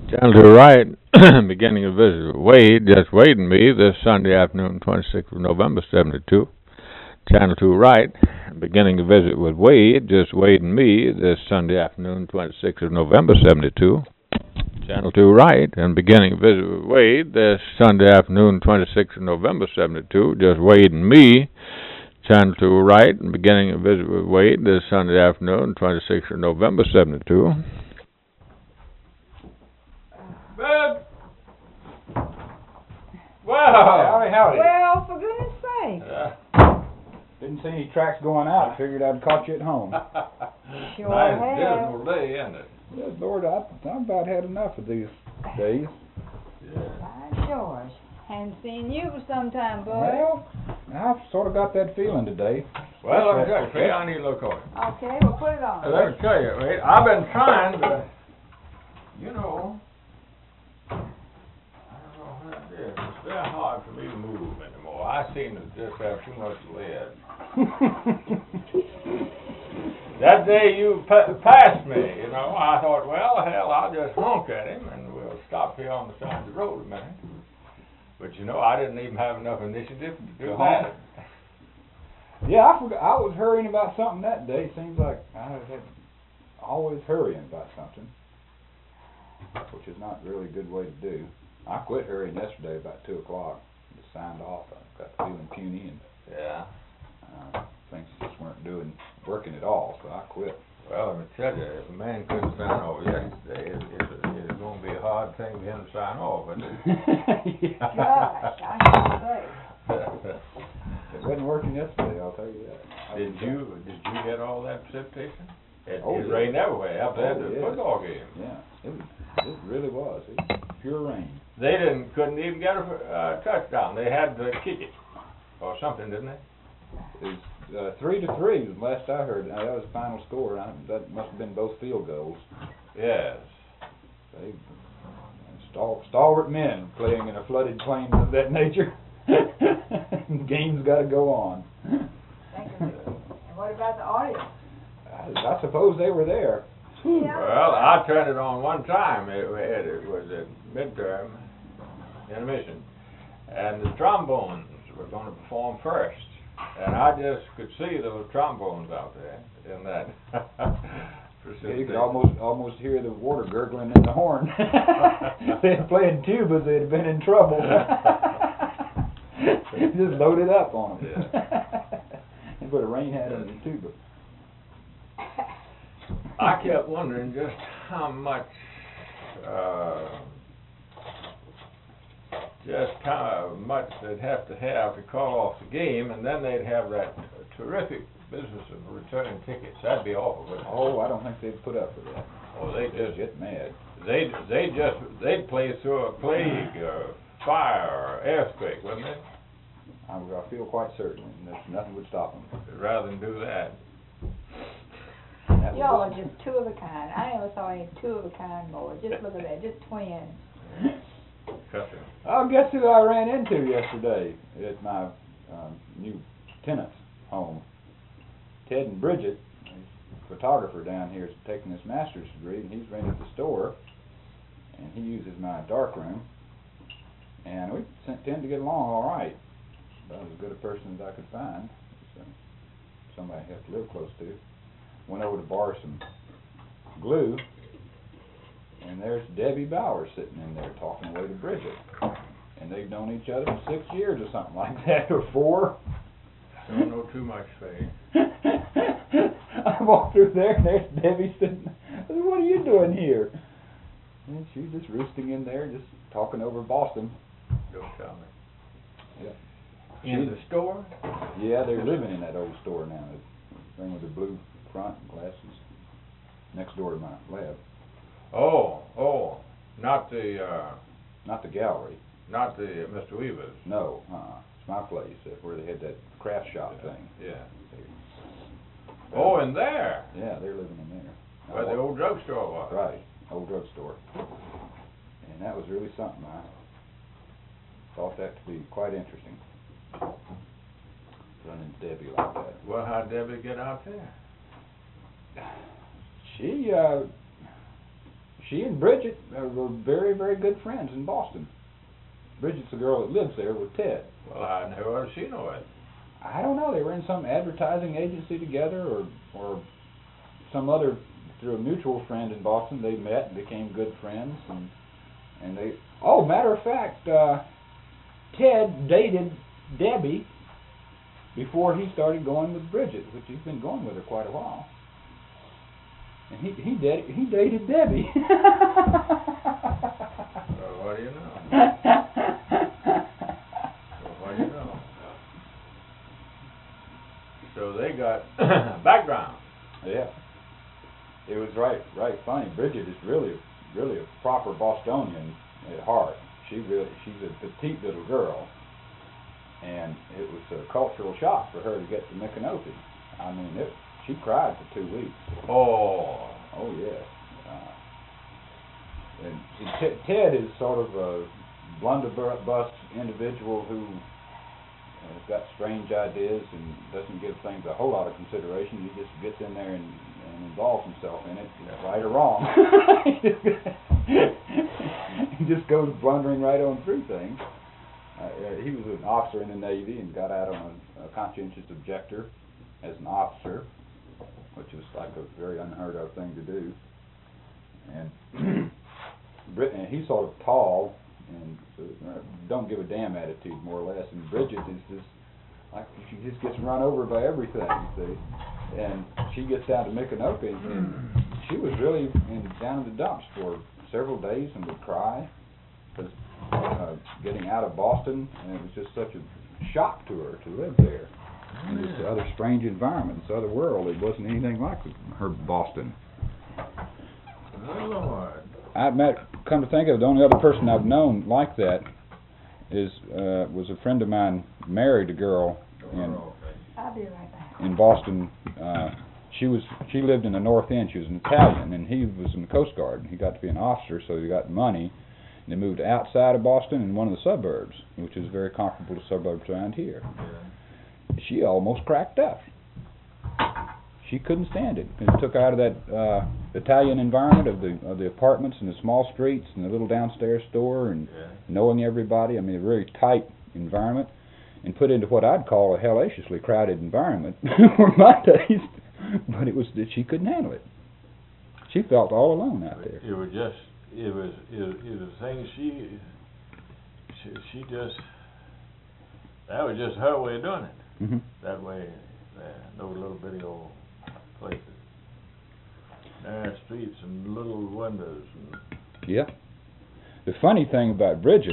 Channel 2 Right, beginning a visit with Wade, just Wade and me, this Sunday afternoon, 26th of November, 72. Channel 2 Right, beginning a visit with Wade, just Wade and me, this Sunday afternoon, 26th of November, 72. Channel 2 Right, and beginning a visit with Wade, this Sunday afternoon, 26th of November, 72, just Wade and me. Channel 2 Right, and beginning a visit with Wade, this Sunday afternoon, 26th of November, 72. Bud! Howdy, howdy. Well, for goodness sake. Didn't see any tracks going out. Figured I'd caught you at home. Sure Nice have. dismal day, isn't it? Yes, Lord, I've about had enough of these days. Yeah. By George. Hadn't seen you for some time, boy. Well, I've sort of got that feeling today. Well, let me tell you, Faye, I need a little coffee. Okay, well, put it on. Let me tell you, wait, I've been trying to, you know, I don't know what it is. It's very hard for me to move anymore. I seem to just have too much lead. That day you passed me, you know, I thought, well, hell, I'll just honk at him and we'll stop here on the side of the road a minute. But you know, I didn't even have enough initiative to do that. Yeah, I forgot. I was hurrying about something that day. Seems like I had always hurrying about something, which is not really a good way to do. I quit hurrying yesterday about 2 o'clock. Just signed off. I got feeling puny and Yeah. things just weren't working at all, so I quit. Well, let me tell you, if a man couldn't sign off yesterday, it's going to be a hard thing for him to sign off, isn't it? Gosh, I should say. It wasn't working yesterday, I'll tell you that. Did you get all that precipitation? It Yeah. rained everywhere up there at the yeah. football game. Yeah, it really was. It was pure rain. They couldn't even get a touchdown. They had to kick it or something, didn't they? It was 3-3 was the last I heard. That was the final score. That must have been both field goals. Yes. They stalwart men playing in a flooded plain of that nature. Game's got to go on. Thank you. And what about the audience? I suppose they were there. Yeah. Well, I turned it on one time. It was at midterm intermission, and the trombones were going to perform first. And I just could see those trombones out there in that. Yeah, you could almost hear the water gurgling in the horn. If they had played tubas, they'd have been in trouble. Just loaded up on them. Yeah. They put a rain hat on the tuba. I kept wondering just how they'd have to call off the game, and then they'd have that terrific business of returning tickets. That'd be awful, wouldn't it? Oh, I don't think they'd put up with that. Oh, they They'd just get mad. they'd play through a plague or fire or earthquake, wouldn't they? I feel quite certain that nothing would stop them. Rather than do that. That Y'all are was just two of a kind. I never saw any two of a kind more. Just look at that, just twins. Custom. Oh, guess who I ran into yesterday at my new tenant's home? Ted and Bridget, a photographer down here, is taking his master's degree, and he's rented the store, and he uses my darkroom, and we tend to get along all right. About as good a person as I could find. So somebody I have to live close to. Went over to borrow some glue, and there's Debbie Bowers sitting in there talking away to Bridget. And they've known each other for 6 years or something like that, or 4. Don't know too much, Faye. I walked through there, and there's Debbie sitting. I said, "What are you doing here?" And she's just roosting in there, just talking over Boston. Don't tell me. Yeah. In the store? Yeah, they're living in that old store now. The thing with the blue front and glasses. Next door to my lab. Oh, not the gallery. Not the Mr. Weaver's. No, it's my place where they had that craft shop thing. Yeah. Oh, in there. Yeah, they're living in there. Where the old drugstore was. Right, old drugstore. And that was really something. I thought that to be quite interesting. Running into Debbie like that. Well, how'd Debbie get out there? she and Bridget were very, very good friends in Boston. Bridget's the girl that lives there with Ted. Well, how does she know it? I don't know. They were in some advertising agency together, or some other, through a mutual friend in Boston. They met and became good friends, and they. Oh, matter of fact, Ted dated Debbie before he started going with Bridget, which he's been going with her quite a while. And he dated Debbie. Well, what do you know? What do you know? So they got background. Yeah. It was right funny. Bridget is really a proper Bostonian at heart. She's a petite little girl, and it was a cultural shock for her to get to Micanopy. I mean, she cried for 2 weeks. Oh yes. And Ted is sort of a blunderbuss individual who has got strange ideas and doesn't give things a whole lot of consideration. He just gets in there and involves himself in it, right or wrong. He just goes blundering right on through things. He was an officer in the Navy and got out on a conscientious objector as an officer, which was like a very unheard of thing to do. And he's sort of tall and don't give a damn attitude, more or less. And Bridget is just like, she just gets run over by everything, you see. And she gets down to Micanopy, and she was really down in the dumps for several days and would cry because getting out of Boston, and it was just such a shock to her to live there. In this other strange environment, this other world. It wasn't anything like her Boston. my Lord. Come to think of it, the only other person I've known like that was a friend of mine married a girl I'll be right back. in Boston. She lived in the North End. She was an Italian, and he was in the Coast Guard. He got to be an officer, so he got money. And they moved outside of Boston in one of the suburbs, which is very comparable to suburbs around here. Yeah. She almost cracked up. She couldn't stand it. It took her out of that Italian environment of the apartments and the small streets and the little downstairs store and knowing everybody. I mean, a very tight environment, and put into what I'd call a hellaciously crowded environment for my taste. But it was that she couldn't handle it. She felt all alone out there. It was a thing she just, that was just her way of doing it. Mm-hmm. That way, those little bitty old places. Narrow streets and little windows. Yeah. The funny thing about Bridget,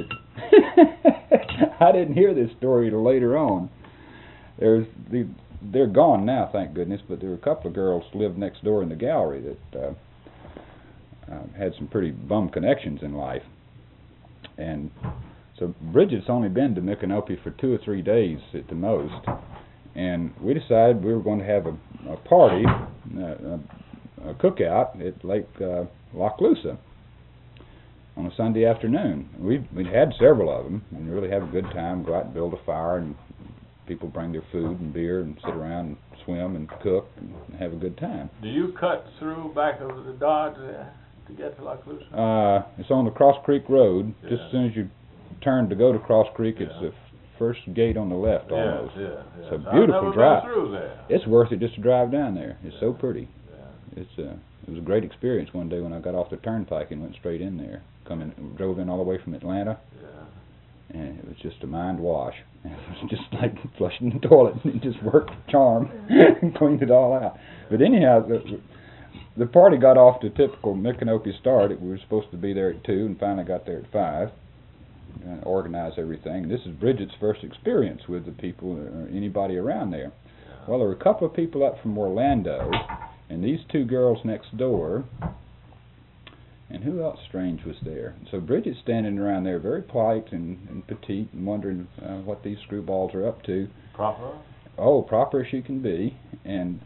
I didn't hear this story till later on. They're gone now, thank goodness, but there were a couple of girls who lived next door in the gallery that had some pretty bum connections in life. And so Bridget's only been to Micanopy for 2 or 3 days at the most. And we decided we were going to have a party, a cookout at Lake Lochloosa on a Sunday afternoon. We'd had several of them and really have a good time, go out and build a fire, and people bring their food and beer and sit around and swim and cook and have a good time. Do you cut through back of the Dodge there to get to Lochloosa? It's on the Cross Creek Road. Just as soon as you turn to go to Cross Creek, it's the first gate on the left almost. It's a beautiful drive. Through there. It's worth it just to drive down there. It's so pretty. Yeah. It was a great experience one day when I got off the turnpike and went straight in there. Drove in all the way from Atlanta. Yeah. And it was just a mind wash. It was just like flushing the toilet, and it just worked charm and cleaned it all out. But anyhow, the party got off to typical Micanopy start. We were supposed to be there at 2 and finally got there at 5. And organize everything. This is Bridget's first experience with the people or anybody around there. Well, there were a couple of people up from Orlando, and these 2 girls next door. And who else strange was there? So Bridget's standing around there very polite and petite and wondering what these screwballs are up to. Proper? Oh, proper as she can be. And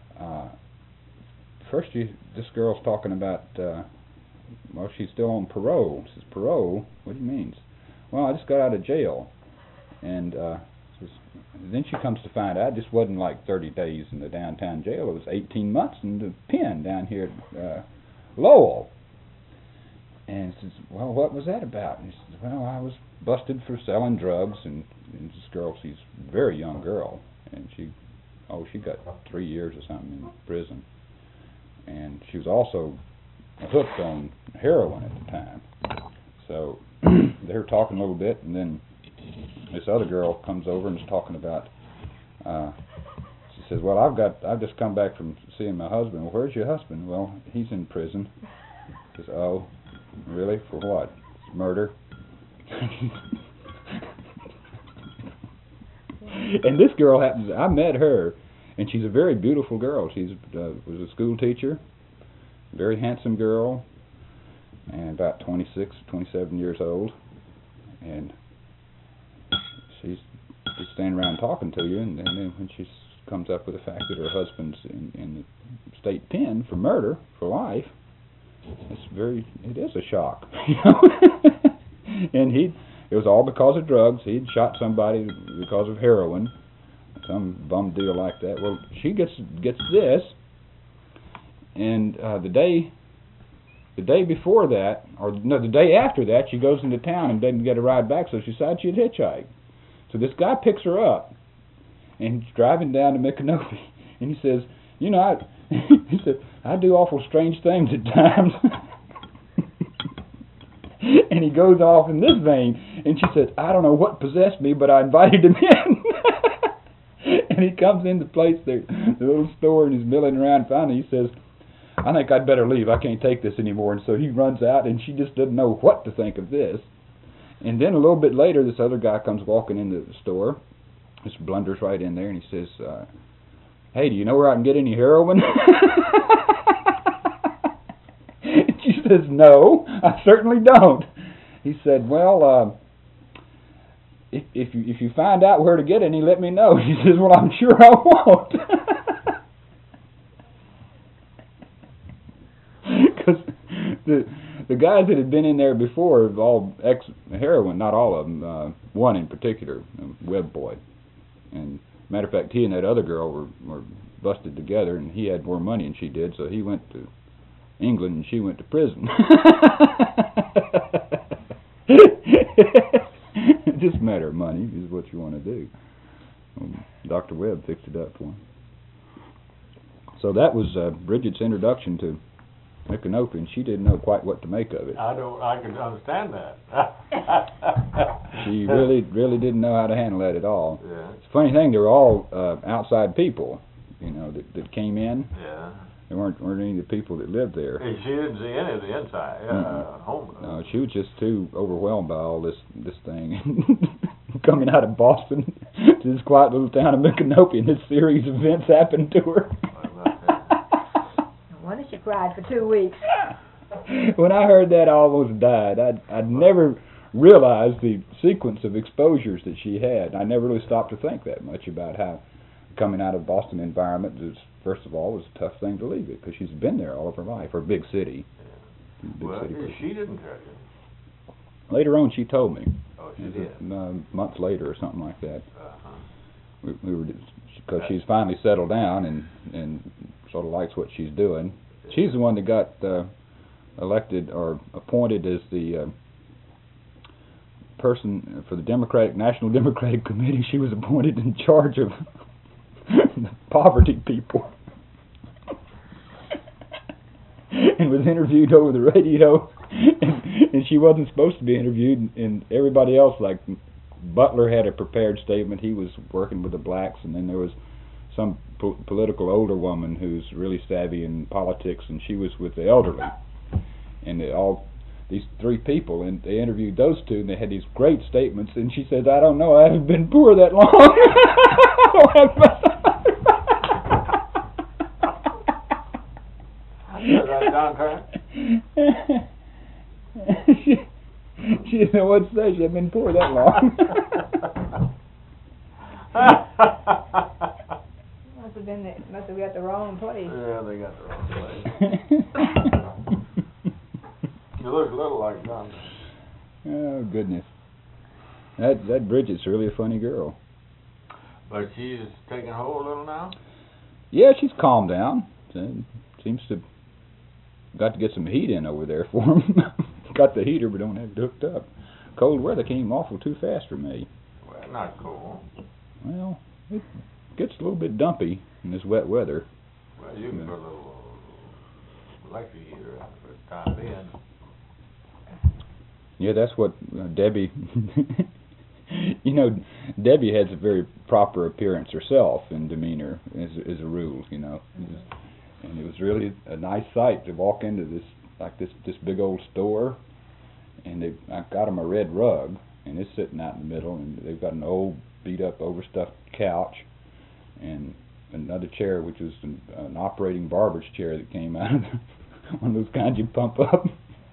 first this girl's talking about, well, she's still on parole. She says, parole? What do you mean? Well, I just got out of jail. And then she comes to find out it just wasn't like 30 days in the downtown jail. It was 18 months in the pen down here at Lowell. And he says, well, what was that about? And he says, well, I was busted for selling drugs, and this girl, she's a very young girl, and she got 3 years or something in prison. And she was also hooked on heroin at the time. So they were talking a little bit, and then this other girl comes over and is talking about, she says, well, I've just come back from seeing my husband. Well, where's your husband? Well, he's in prison. She says, oh, really? For what? Murder? And this girl I met her, and she's a very beautiful girl. She's was a school teacher, very handsome girl, and about 26, 27 years old. And she's just standing around talking to you, and then when she comes up with the fact that her husband's in the state pen for murder for life, it is a shock. And it was all because of drugs. He'd shot somebody because of heroin, some bum deal like that. Well, she gets this, and the day before that, or no, the day after that, she goes into town and doesn't get a ride back, so she decides she'd hitchhike. So this guy picks her up, and he's driving down to Micanopy, and he says, you know, he said, I do awful strange things at times. And he goes off in this vein, and she says, I don't know what possessed me, but I invited him in. And he comes into the place, the little store, and he's milling around. Finally, he says, I think I'd better leave. I can't take this anymore. And so he runs out, and she just doesn't know what to think of this. And then a little bit later, this other guy comes walking into the store. Just blunders right in there, and he says, hey, do you know where I can get any heroin? And she says, no, I certainly don't. He said, well, if you find out where to get any, let me know. He says, well, I'm sure I won't. Because the guys that had been in there before were all ex-heroin, not all of them, one in particular, Webb boy. And matter of fact, he and that other girl were busted together, and he had more money than she did, so he went to England and she went to prison. Just a matter of money is what you want to do. Dr. Webb fixed it up for him. So that was Bridget's introduction to Micanopy, and she didn't know quite what to make of it. I can understand that. She really didn't know how to handle that at all. Yeah. It's a funny thing, they were all outside people, you know, that came in. Yeah. There weren't any of the people that lived there. Hey, she didn't see any of the inside home. No, she was just too overwhelmed by all this thing. Coming out of Boston to this quiet little town of Micanopy, and this series of events happened to her. No wonder she cried for 2 weeks. When I heard that, I almost died. I'd never realized the sequence of exposures that she had. I never really stopped to think that much about how coming out of Boston environment is, first of all, was a tough thing to leave it, because she's been there all of her life, or big city. Yeah. Well, she didn't tell you. Later on, she told me. Oh, she did? Months later or something like that. Uh-huh. We were, because she's finally settled down and sort of likes what she's doing. Yeah. She's the one that got elected or appointed as the person for the National Democratic Committee. She was appointed in charge of poverty people. And was interviewed over the radio, and she wasn't supposed to be interviewed, and everybody else, like Butler had a prepared statement, he was working with the blacks, and then there was some political older woman who's really savvy in politics, and she was with the elderly, and these three people, and they interviewed those two, and they had these great statements, and she says, I don't know, I haven't been poor that long. She didn't know what to say. She hadn't been poor that long. Must have got the wrong place. Yeah, they got the wrong place. You look a little like John. Oh goodness, that Bridget's really a funny girl. But she's taking hold a little now. Yeah, she's calmed down. Seems to got to get some heat in over there for him. got the heater, but don't have it hooked up. Cold weather came awful too fast for me. Well, not cool. Well, it gets a little bit dumpy in this wet weather. Well, you can put a little electric heater out for the time being. Yeah, that's what Debbie. You know, Debbie has a very proper appearance herself and demeanor, as a rule. You know, and it was really a nice sight to walk into this big old store, and I got them a red rug, and it's sitting out in the middle, and they've got an old beat up overstuffed couch, and another chair which was an operating barber's chair that came out of one of those kinds you pump up.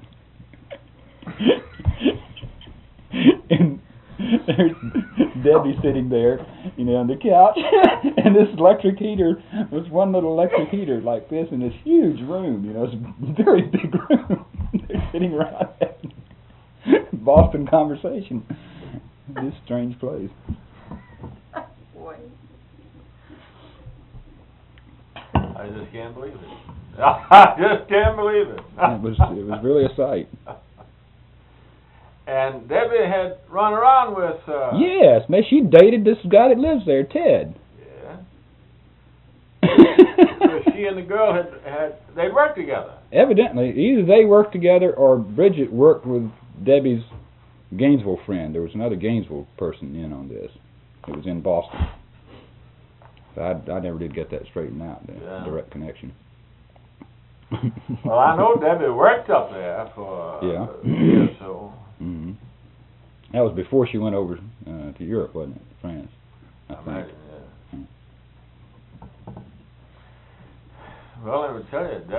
And there's Debbie sitting there, you know, on the couch, and this electric heater was one little electric heater like this in this huge room, you know, it's a very big room. They're sitting around having Boston conversation in this strange place. Boy. I just can't believe it. I just can't believe it. It was really a sight. And Debbie had run around with... Yes, man, she dated this guy that lives there, Ted. Yeah. So she and the girl they'd worked together. Evidently, either they worked together or Bridget worked with Debbie's Gainesville friend. There was another Gainesville person in on this. It was in Boston. So I never did get that straightened out, the direct connection. Well, I know Debbie worked up there for a year or so. Mm-hmm. That was before she went over to Europe, wasn't it? France, I think. Imagine, yeah. Well, I would tell you,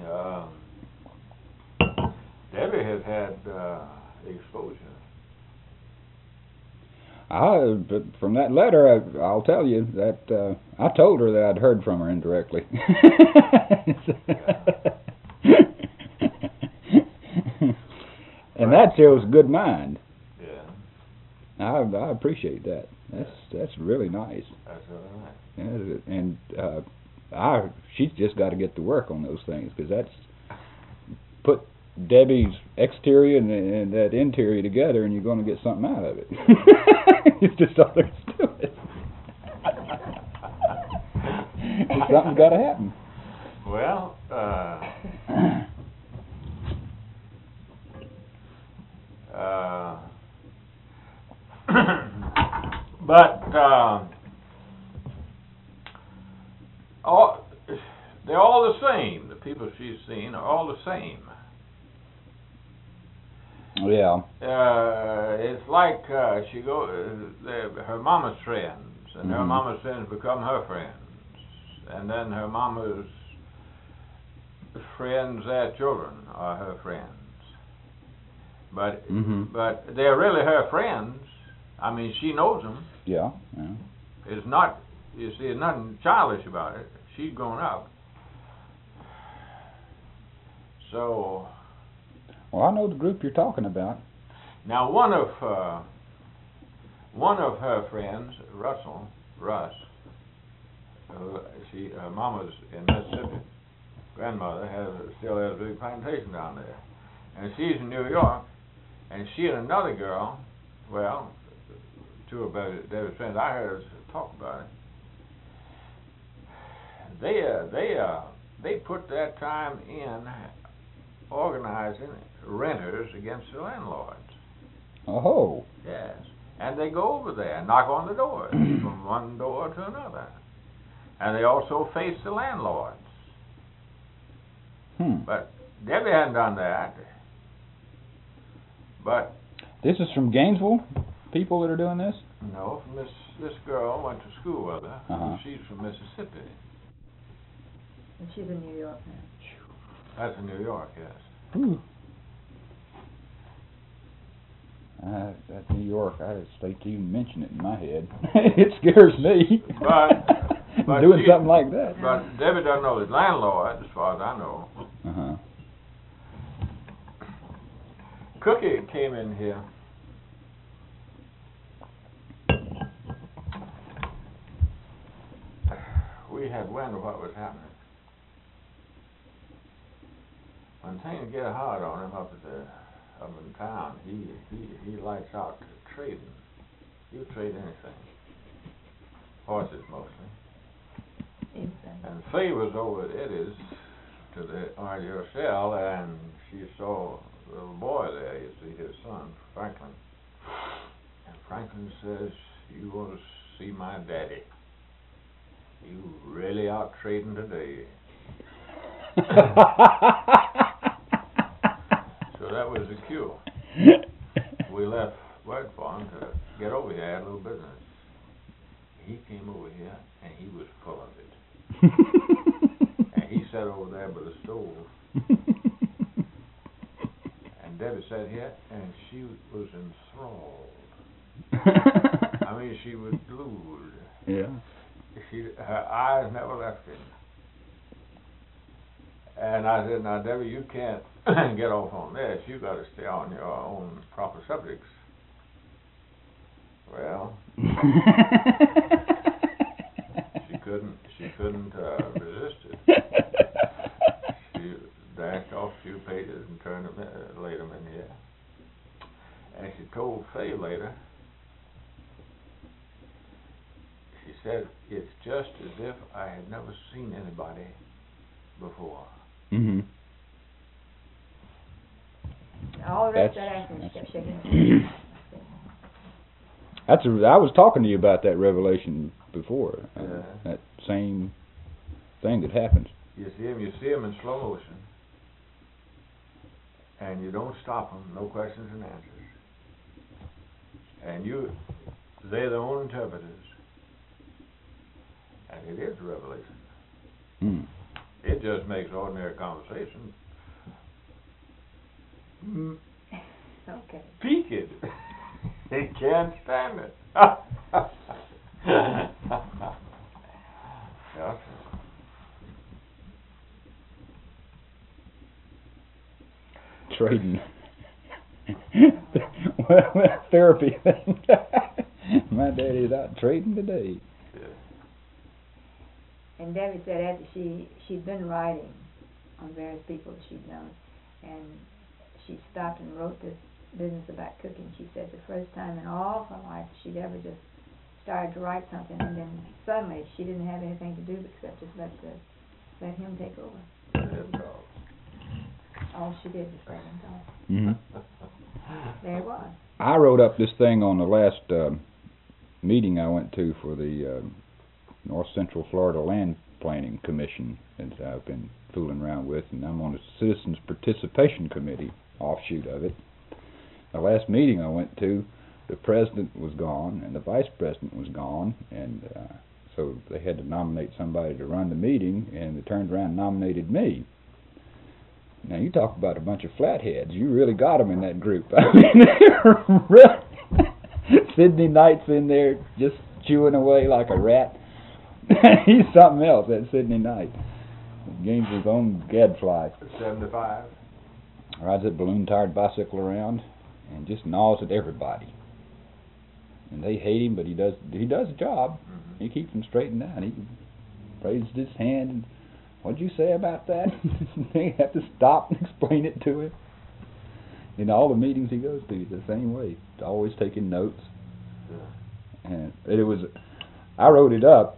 Debbie has had exposure. But from that letter, I'll tell you that I told her that I'd heard from her indirectly. And that shows good mind. Yeah. I appreciate that. That's really nice. That's really nice. Yeah, and she's just got to get to work on those things, because that's put Debbie's exterior and that interior together, and you're going to get something out of it. It's just all there is to it. Something's got to happen. Well, but they're all the same. The people she's seen are all the same. Yeah. It's like her mama's friends, and her mama's friends become her friends, and then her mama's friends, their children, are her friends. But they're really her friends. I mean, she knows them. Yeah. It's not, you see, it's nothing childish about it. She's grown up. So. Well, I know the group you're talking about. Now, one of her friends, Russ, her mama's in Mississippi. Grandmother still has a big plantation down there, and she's in New York. And she and another girl, well, two of Debbie's friends, I heard us talk about it. They put that time in organizing renters against the landlords. Oh. Yes. And they go over there and knock on the doors from one door to another. And they also face the landlords. But Debbie hadn't done that. But this is from Gainesville, people that are doing this? No, from this girl went to school with her. She's from Mississippi. And she's in New York now. That's in New York, yes. Ooh. That New York, I just hate to even mention it in my head. It scares me. But doing something like that. But Debbie doesn't know the landlord, as far as I know. Cookie came in here. We had wind of what was happening. When things get hard on him up up in town, he lights out trading. He'll trade anything. Horses mostly. And Faye was over at Eddie's to the RDO cell, and she saw a little boy there, you see, his son, Franklin. And Franklin says, "You want to see my daddy. You really out trading today." So that was the cue. We left word for him to get over here, had a little business. He came over here, and he was full of it. And he sat over there by the stove. And Debbie sat here, and she was enthralled. I mean, she was glued. Yeah. Her eyes never left him. And I said, "Now, Debbie, you can't get off on this. You got to stay on your own proper subjects." Well, she couldn't resist it. She dashed off a few pages and turned them, laid them in here. And she told Faye later, she said, "It's just as if I had never seen anybody before." Mm-hmm. All the rest of that afternoon, she kept shaking her head. I was talking to you about that revelation before. Yeah. That same thing that happens. You see him in slow motion, and you don't stop them, no questions and answers. And they're their own interpreters. And it is a revelation. Mm. It just makes ordinary conversation Okay. peaked. He can't stand it. Yeah. Trading. Well, therapy thing. My daddy's out trading today. Yeah. And Debbie said after she'd been writing on various people that she'd known, and she stopped and wrote this business about cooking. She said the first time in all of her life she'd ever just started to write something, and then suddenly she didn't have anything to do except just let him take over. All she did was let him go. Mm-hmm. There it was. I wrote up this thing on the last meeting I went to for the North Central Florida Land Planning Commission that I've been fooling around with, and I'm on the Citizens Participation Committee, offshoot of it. The last meeting I went to, the president was gone and the vice president was gone, and so they had to nominate somebody to run the meeting, and they turned around and nominated me. Now, you talk about a bunch of flatheads. You really got them in that group. I mean, they're really Sidney Knight's in there just chewing away like a rat. He's something else, that Sidney Knight. He gains his own gadfly. 75. Rides that balloon-tired bicycle around and just gnaws at everybody. And they hate him, but he does a job. Mm-hmm. He keeps them straight and down. He raises his hand and, "What'd you say about that?" They have to stop and explain it to him. In all the meetings he goes to, the same way. He's always taking notes. Yeah. And I wrote it up.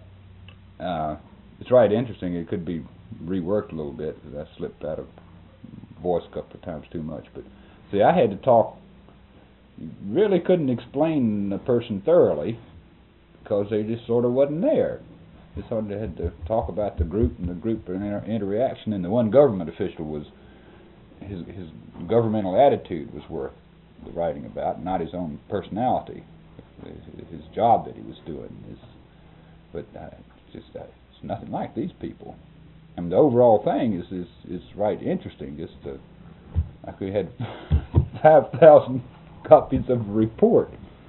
It's right interesting. It could be reworked a little bit because I slipped out of voice a couple of times too much. But see, I had to talk. You really couldn't explain the person thoroughly because they just sort of wasn't there. Just sort of had to talk about the group and the group interaction. And the one government official was his governmental attitude was worth the writing about, not his own personality, his job that he was doing. But it's nothing like these people. And the overall thing is right interesting. Just like we had 5,000 copies of a report.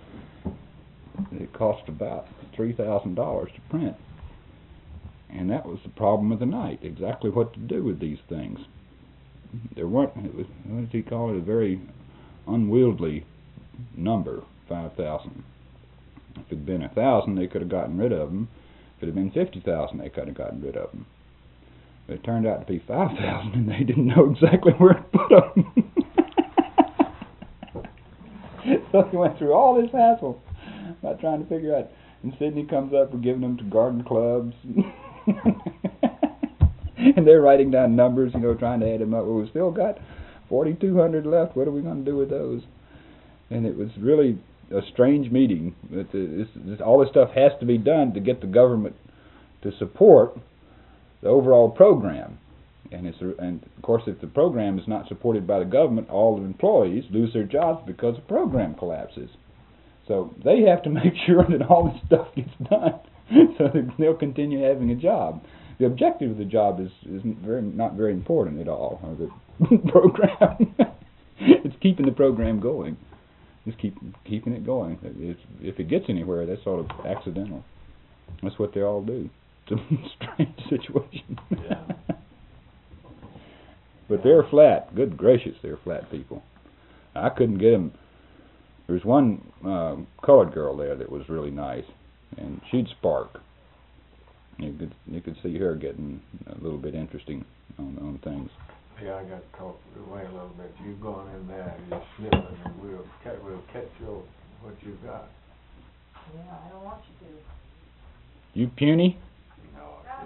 It cost about $3,000 to print. And that was the problem of the night, exactly what to do with these things. There weren't, what did he call it, a very unwieldy number, 5,000. If it had been 1,000, they could have gotten rid of them. If it had been 50,000, they could have gotten rid of them. But it turned out to be 5,000, and they didn't know exactly where to put them. So he went through all this hassle about trying to figure out. And Sydney comes up, we're giving them to garden clubs. And they're writing down numbers, trying to add them up. Well, we've still got 4,200 left. What are we going to do with those? And it was really a strange meeting. All this stuff has to be done to get the government to support the overall program. And of course, if the program is not supported by the government, all the employees lose their jobs because the program collapses. So they have to make sure that all this stuff gets done so that they'll continue having a job. The objective of the job is not very important at all. Or the program, it's keeping the program going. Just keeping it going. If it gets anywhere, that's sort of accidental. That's what they all do. It's a strange situation. Yeah. But they're flat. Good gracious, they're flat people. I couldn't get them. There was one colored girl there that was really nice, and she'd spark. You could see her getting a little bit interesting on things. Yeah, I got to talk away a little bit. You going in there and you're sniffing, and we'll catch what you got. Yeah, I don't want you to. You puny? No, I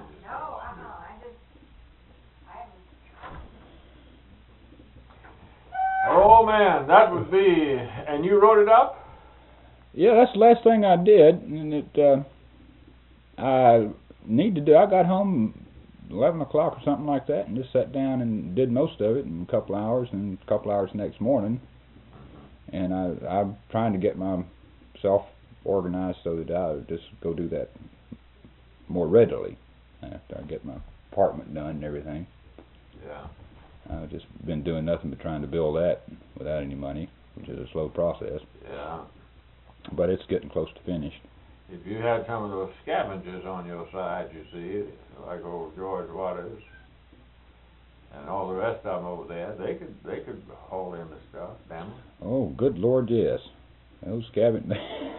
Oh man, that would be. And you wrote it up? Yeah, that's the last thing I did, and I got home 11 o'clock or something like that, and just sat down and did most of it in a couple hours, and a couple hours next morning. And I'm trying to get myself organized so that I'll just go do that more readily after I get my apartment done and everything. Yeah. I've just been doing nothing but trying to build that without any money, which is a slow process. Yeah. But it's getting close to finished. If you had some of those scavengers on your side, you see, like old George Waters and all the rest of them over there, they could haul in the stuff, damn it. Oh, good Lord, yes. Those scavengers.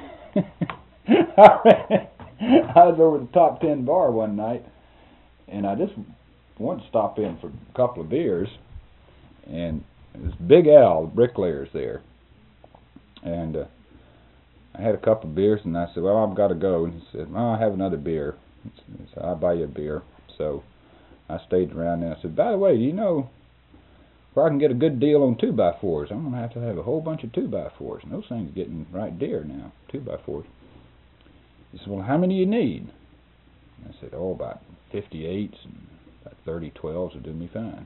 I was over the Top 10 bar one night, and I just wanted to stop in for a couple of beers, and this Big Al, the bricklayer's there, and I had a couple of beers, and I said, well, I've got to go, and he said, well, I'll have another beer. He said, I'll buy you a beer. So I stayed around there. I said, by the way, do you know where I can get a good deal on 2x4s? I'm going to have a whole bunch of 2x4s, and those things are getting right dear now, 2x4s. He said, well, how many do you need? And I said, oh, about 58s and about 30 12s will do me fine.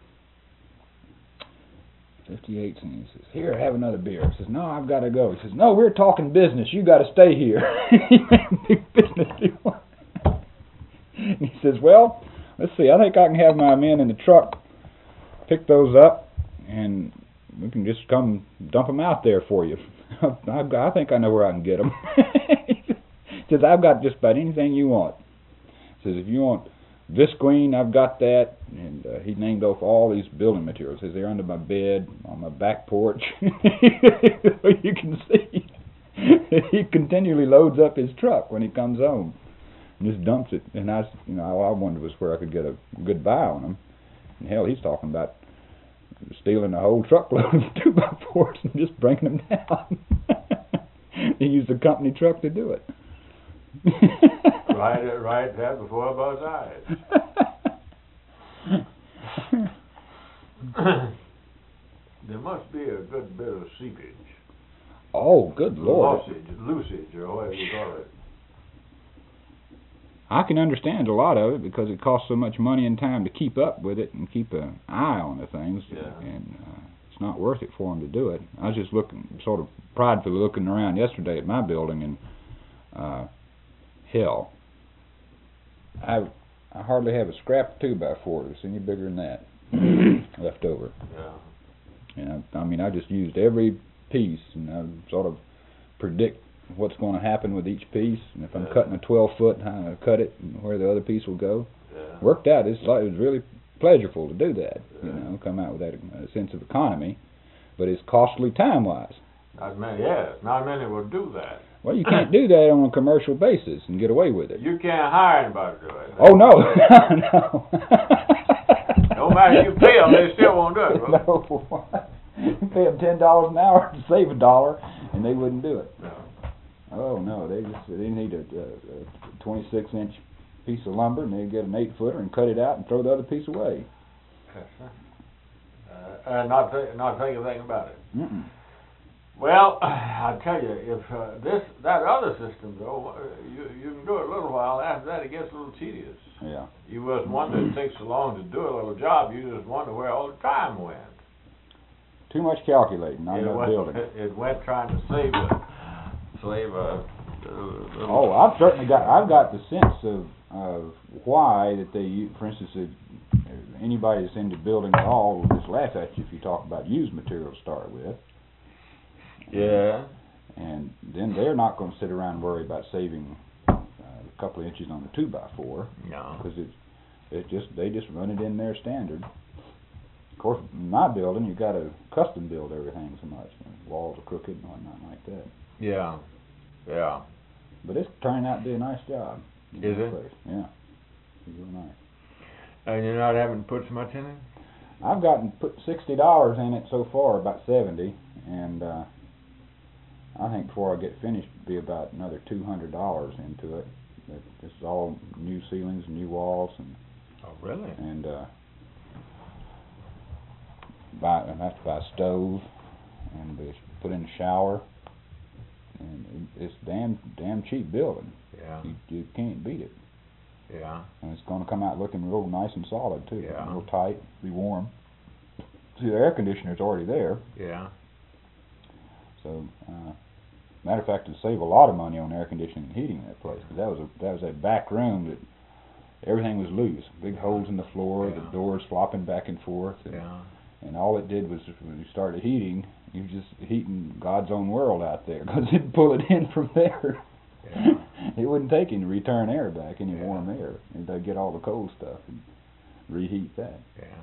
58s, and he says, here, have another beer. He says, no, I've got to go. He says, no, we're talking business. You got to stay here. Big business deal. And he says, well, let's see. I think I can have my men in the truck pick those up, and we can just come dump them out there for you. I think I know where I can get them. He says, I've got just about anything you want. He says, if you want visqueen, I've got that. And he named off all these building materials. He says, they're under my bed, on my back porch. You can see he continually loads up his truck when he comes home and just dumps it. And all I wondered was where I could get a good buy on them. And hell, he's talking about stealing a whole truckload of 2x4s and just bringing them down. He used a company truck to do it. Right there before both eyes. There must be a good bit of seepage. Oh, good Lord. Lucid, or whatever you call it. I can understand a lot of it because it costs so much money and time to keep up with it and keep an eye on the things. Yeah. And it's not worth it for them to do it. I was just sort of pridefully looking around yesterday at my building, and hell, I hardly have a scrap of 2x4 that's any bigger than that left over. Yeah. And I just used every piece, and I sort of predict what's going to happen with each piece, and if I'm cutting a 12-foot, how I cut it, and where the other piece will go. Yeah. Worked out. It was really pleasurable to do that. Come out with that sense of economy, but it's costly time-wise. Not many will do that. Well, you can't do that on a commercial basis and get away with it. You can't hire anybody to do it. Oh, no. No. No matter you pay them, they still won't do it. No. Pay them $10 an hour to save $1, and they wouldn't do it. No. Oh no, they need a 26-inch piece of lumber, and they'd get an 8-footer and cut it out and throw the other piece away. Yes, sir. And not think a thing about it. Mm-mm. Well, I tell you, if that other system though, you can do it a little while. After that, it gets a little tedious. Yeah. You was one that takes so long to do a little job. You just wonder where all the time went. Too much calculating, not enough building. It went trying to save a. Oh, I've got the sense of why that they use. For instance, if anybody that's into building at all will just laugh at you if you talk about used material to start with. Yeah. And then they're not going to sit around and worry about saving a couple of inches on the 2x4. No. Because they just run it in their standard. Of course, in my building, you got to custom build everything so much. The walls are crooked and whatnot like that. Yeah. Yeah. But it's turning out to be a nice job. Is it? Place. Yeah. It's real nice. And you're not having to put so much in it? I've put $60 in it so far, about 70, and I think before I get finished, it'll be about another $200 into it. This is all new ceilings, new walls, and oh, really? And I have to buy a stove and put in a shower, and it's damn cheap building. Yeah. You can't beat it. Yeah. And it's going to come out looking real nice and solid too. Yeah. Real tight, be warm. See, the air conditioner's already there. Yeah. So, matter of fact, it'd save a lot of money on air conditioning and heating in that place. Cause that was a back room that everything was loose, big holes in the floor, the doors flopping back and forth. And, Yeah. And all it did was, when you started heating, you were just heating God's own world out there, because it'd pull it in from there. Yeah. It wouldn't take any return air back, any warm air. And they'd get all the cold stuff and reheat that. Yeah.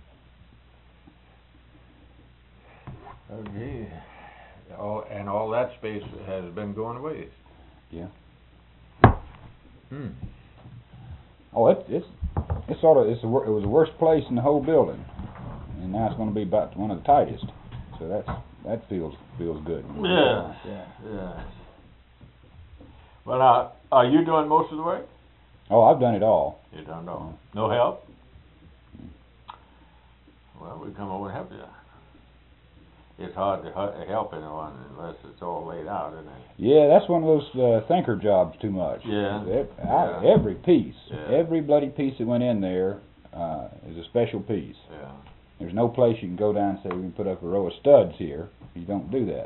Okay. All that space has been going to waste. Yeah. Hmm. Oh, it was the worst place in the whole building, and now it's going to be about one of the tightest. So that feels good. Yeah. Yeah. Well, now, are you doing most of the work? Oh, I've done it all. You don't know. No help? Well, we come over and help you. It's hard to help anyone unless it's all laid out, isn't it? Yeah, that's one of those thinker jobs too much. Yeah. Every piece, Yeah. every bloody piece that went in there is a special piece. Yeah. There's no place you can go down and say, we can put up a row of studs here. You don't do that.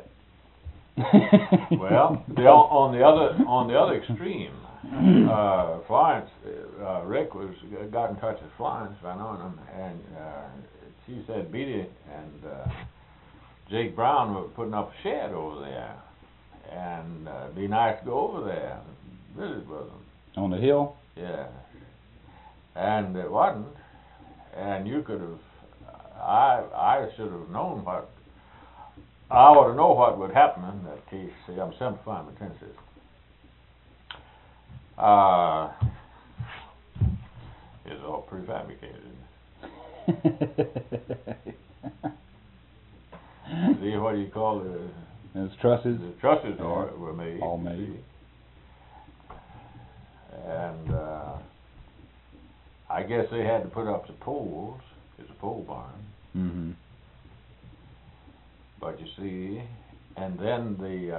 Well, on the other extreme, Florence, Rick got in touch with Florence Van Arnhem, and she said Beatty and Jake Brown were putting up a shed over there, and it'd be nice to go over there and visit with them. On the hill? Yeah. And it wasn't, and you could have, I should have known what, I ought to know what would happen in that case. See, I'm simplifying my tenses. It's all prefabricated. See, what do you call Those trusses? the trusses were made. All made. See? And I guess they had to put up the poles. It's a pole barn. Mm-hmm. But you see, and then the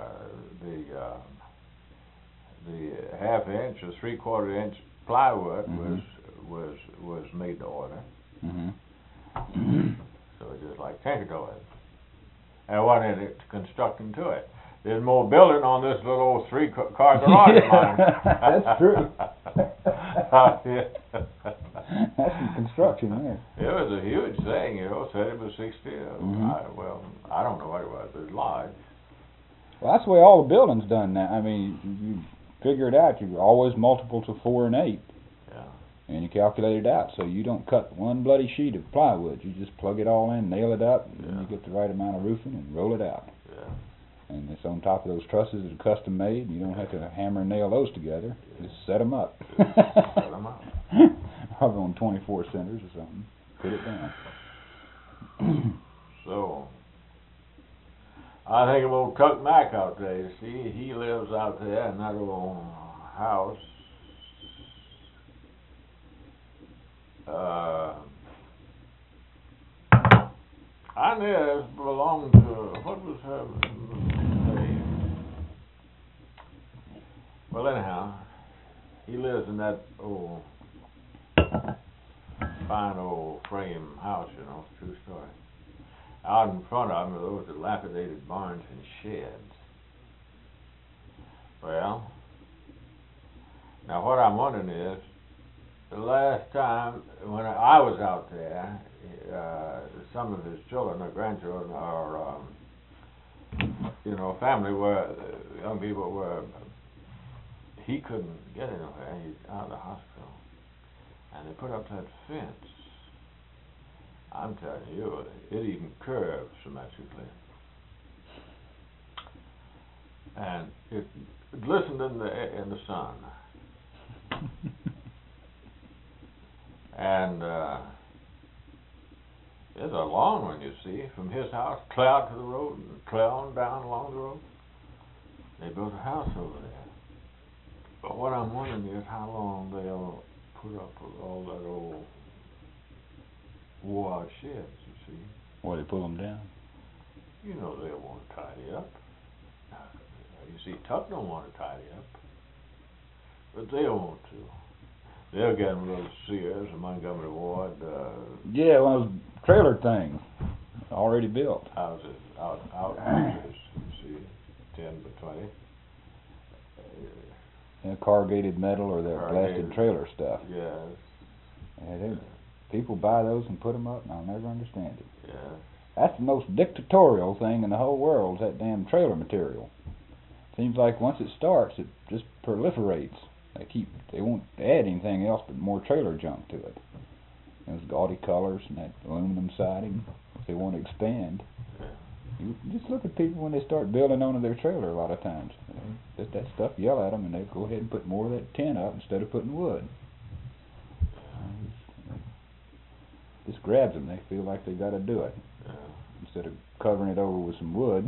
half-inch or three-quarter-inch plywood was made to order. Mm-hmm. So it's just like tinker toys. And what is it constructing to it? There's more building on this little old three-car garage of mine. That's true. Yeah. That's some construction there. It was a huge thing, said it was 60. Mm-hmm. I don't know what it was, but it was large. Well, that's the way all the building's done now. I mean, you figure it out. You always multiple to 4 and 8. Yeah. And you calculate it out. So you don't cut one bloody sheet of plywood. You just plug it all in, nail it up, and then you get the right amount of roofing and roll it out. Yeah. And it's on top of those trusses that are custom made. You don't have to hammer and nail those together. Just set them up. Set 'em up. Probably on 24 centers or something. Put it down. So, I think of old Tuck Mack out there, you see, he lives out there in that old house. Inez belonged to, what was her name? Well, anyhow, he lives in that old, fine old frame house, you know, 2-story. Out in front of him are those dilapidated barns and sheds. Well, now what I'm wondering is, the last time when I was out there, some of his children or grandchildren or, you know, family were, young people were, he couldn't get anywhere. He's out of the hospital. And they put up that fence. I'm telling you, it even curves symmetrically. And it glistened in the sun. And there's a long one, you see, from his house clear out to the road and clear on down along the road. They built a house over there. But what I'm wondering is how long they'll put up with all that old wore-out sheds, you see. Or they pull them down. You know they'll want to tidy up. You see, Tuck don't want to tidy up. But they'll want to. They'll get them those Sears and Montgomery Ward. Yeah, one of those trailer things, already built. Houses, houses, you see, 10 by 20. And corrugated metal or that Corrugated. blasted trailer stuff. Yes. And people buy those and put them up, and I'll never understand it. Yes. That's the most dictatorial thing in the whole world, is that damn trailer material. Seems like once it starts, it just proliferates. They won't add anything else but more trailer junk to it. Those gaudy colors and that aluminum siding, if they want to expand. Yeah. You just look at people when they start building onto their trailer a lot of times. Just that stuff, yell at them, and they go ahead and put more of that tin up instead of putting wood. Just grabs them. They feel like they got to do it Yeah. instead of covering it over with some wood.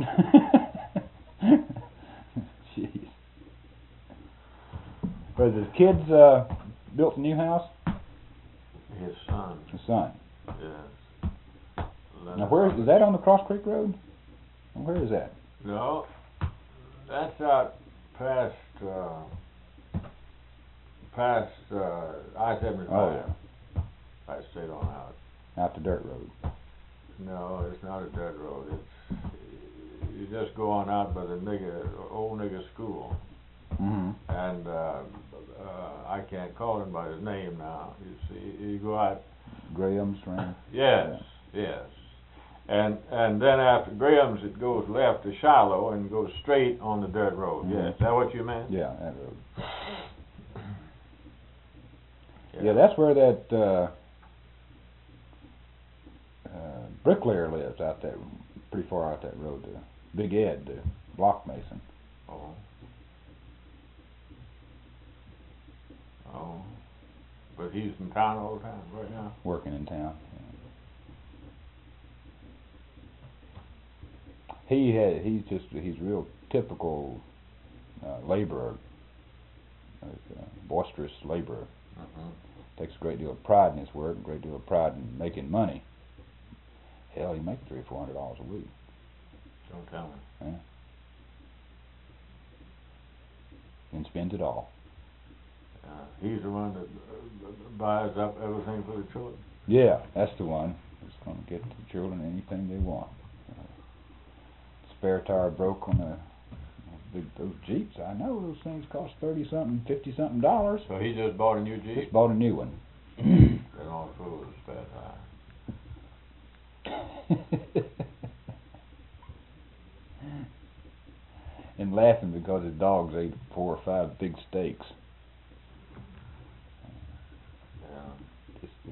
Jeez. But his kids built a new house? His son. His son. Yes. Now, where is that on the Cross Creek Road? Where is that? No, that's out past I-75. Oh, yeah. I stayed on out. Out the dirt road. No, it's not a dirt road. It's you just go on out by the old nigger school, Mm-hmm. and I can't call him by his name now. You see, you go out. Graham's ran. Yes, yes. And then after Graham's, it goes left to Shiloh and goes straight on the dirt road. Mhm. Yes, is that what you meant? Yeah, that road. Yeah, that's where that bricklayer lives out there, pretty far out that road. Big Ed, the block mason. Oh. Oh. But he's in town all the time right now. Working in town. Yeah. He's real typical laborer, boisterous laborer. Mm-hmm. Takes a great deal of pride in his work, a great deal of pride in making money. Hell, he makes $300-400 a week. Don't tell me. Yeah. And spends it all. He's the one that buys up everything for the children. Yeah, that's the one. He's going to get the children anything they want. Spare tire broke on those Jeeps. I know those things cost $30-something, $50-something. So he just bought a new Jeep? Just bought a new one. They don't fool with a spare tire. And laughing because his dogs ate 4 or 5 big steaks. Yeah. Just,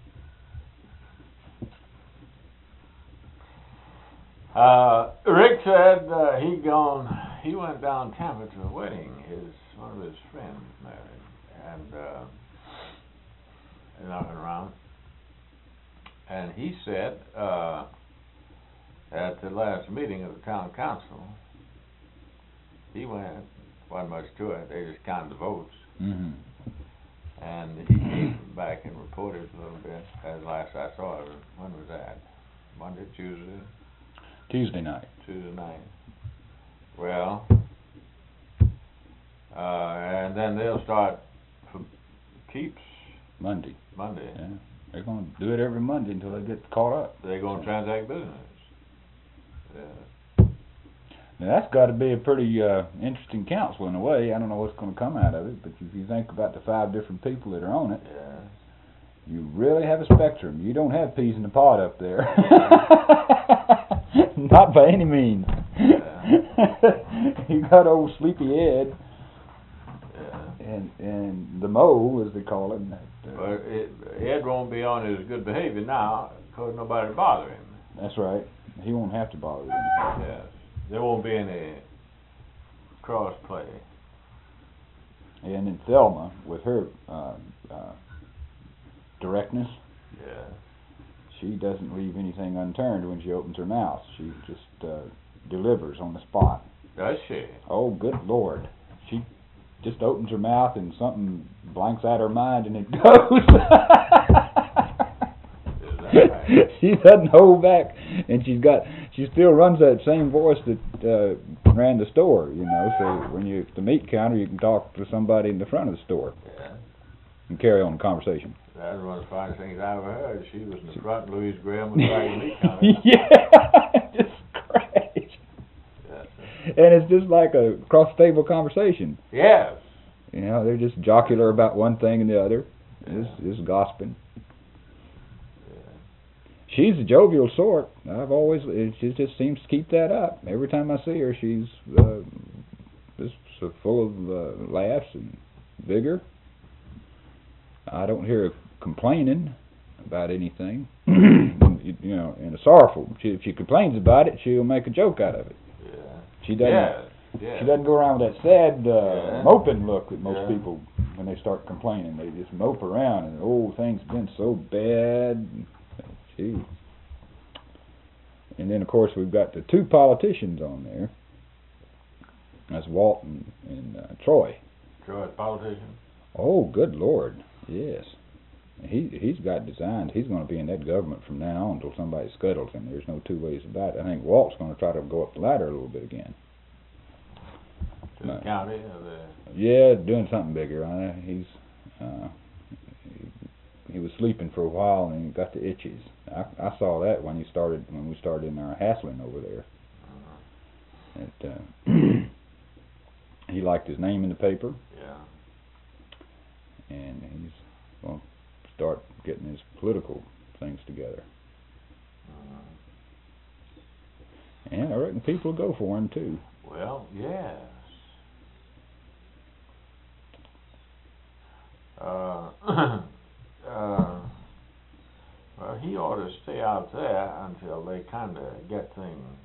Rick said he went down Tampa to a wedding. One of his friends married, and knocking around. And he said at the last meeting of the town council, he went, wasn't much to it, they just counted the votes. Mm-hmm. And he came back and reported a little bit, as last I saw it. When was that? Monday, Tuesday? Tuesday night. Tuesday night. Well, and then they'll start for keeps Monday. Monday. Yeah. They're going to do it every Monday until they get caught up. They're going to transact business. Yeah. Now that's got to be a pretty interesting council in a way. I don't know what's going to come out of it, but if you think about the 5 different people that are on it, Yeah. you really have a spectrum. You don't have peas in the pod up there. Not by any means. You got old Sleepy Ed. Yeah. And the mole, as they call him. But Ed won't be on his good behavior now, because nobody bother him. That's right. He won't have to bother them. Yes. There won't be any cross play. And in Thelma, with her directness, Yeah. she doesn't leave anything unturned when she opens her mouth. She just delivers on the spot. Does she? Oh, good Lord. She just opens her mouth and something blanks out her mind and it goes. Is that right? She doesn't hold back, and she still runs that same voice that ran the store, you know. So when you're at the meat counter, you can talk to somebody in the front of the store Yeah. and carry on the conversation. That was one of the finest things I ever heard. She was in the front, Louise Graham was right in the meat counter. Yeah, just great. Yes. And it's just like a cross-table conversation. Yes. You know, they're just jocular about one thing and the other. It's gossiping. Yeah. She's a jovial sort. She just seems to keep that up. Every time I see her, she's just so full of laughs and vigor. I don't hear her complaining about anything. You know, in a sorrowful. If she complains about it, she'll make a joke out of it. Yeah. She doesn't. Yes. Yes. She doesn't go around with that sad, moping look that most Yeah. people, when they start complaining, they just mope around and, oh, things been so bad. Gee. And then, of course, we've got the 2 politicians on there. That's Walt and Troy. Troy, politician. Oh, good Lord, yes. He's got designs. He's going to be in that government from now on until somebody scuttles him. There's no 2 ways about it. I think Walt's going to try to go up the ladder a little bit again. To the county or the... Yeah, doing something bigger. He was sleeping for a while and he got the itches. I saw that when we started in our hassling over there. He liked his name in the paper. Yeah. And he's going to start getting his political things together. And I reckon people will go for him too. Well, yes. Well, he ought to stay out there until they kind of get things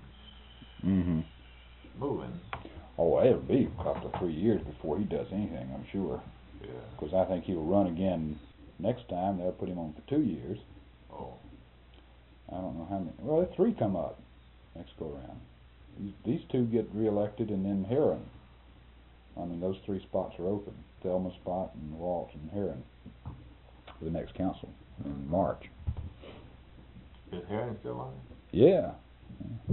moving. Oh, it'll be a couple of 3 years before he does anything, I'm sure. Yeah. Because I think he'll run again next time. They'll put him on for 2 years. Oh. I don't know how many. Well, 3 come up next go around. These 2 get reelected, and then Heron. I mean, those 3 spots are open. Thelma spot and Walt and Heron for the next council in March. Is Heron still on? Yeah. Yeah.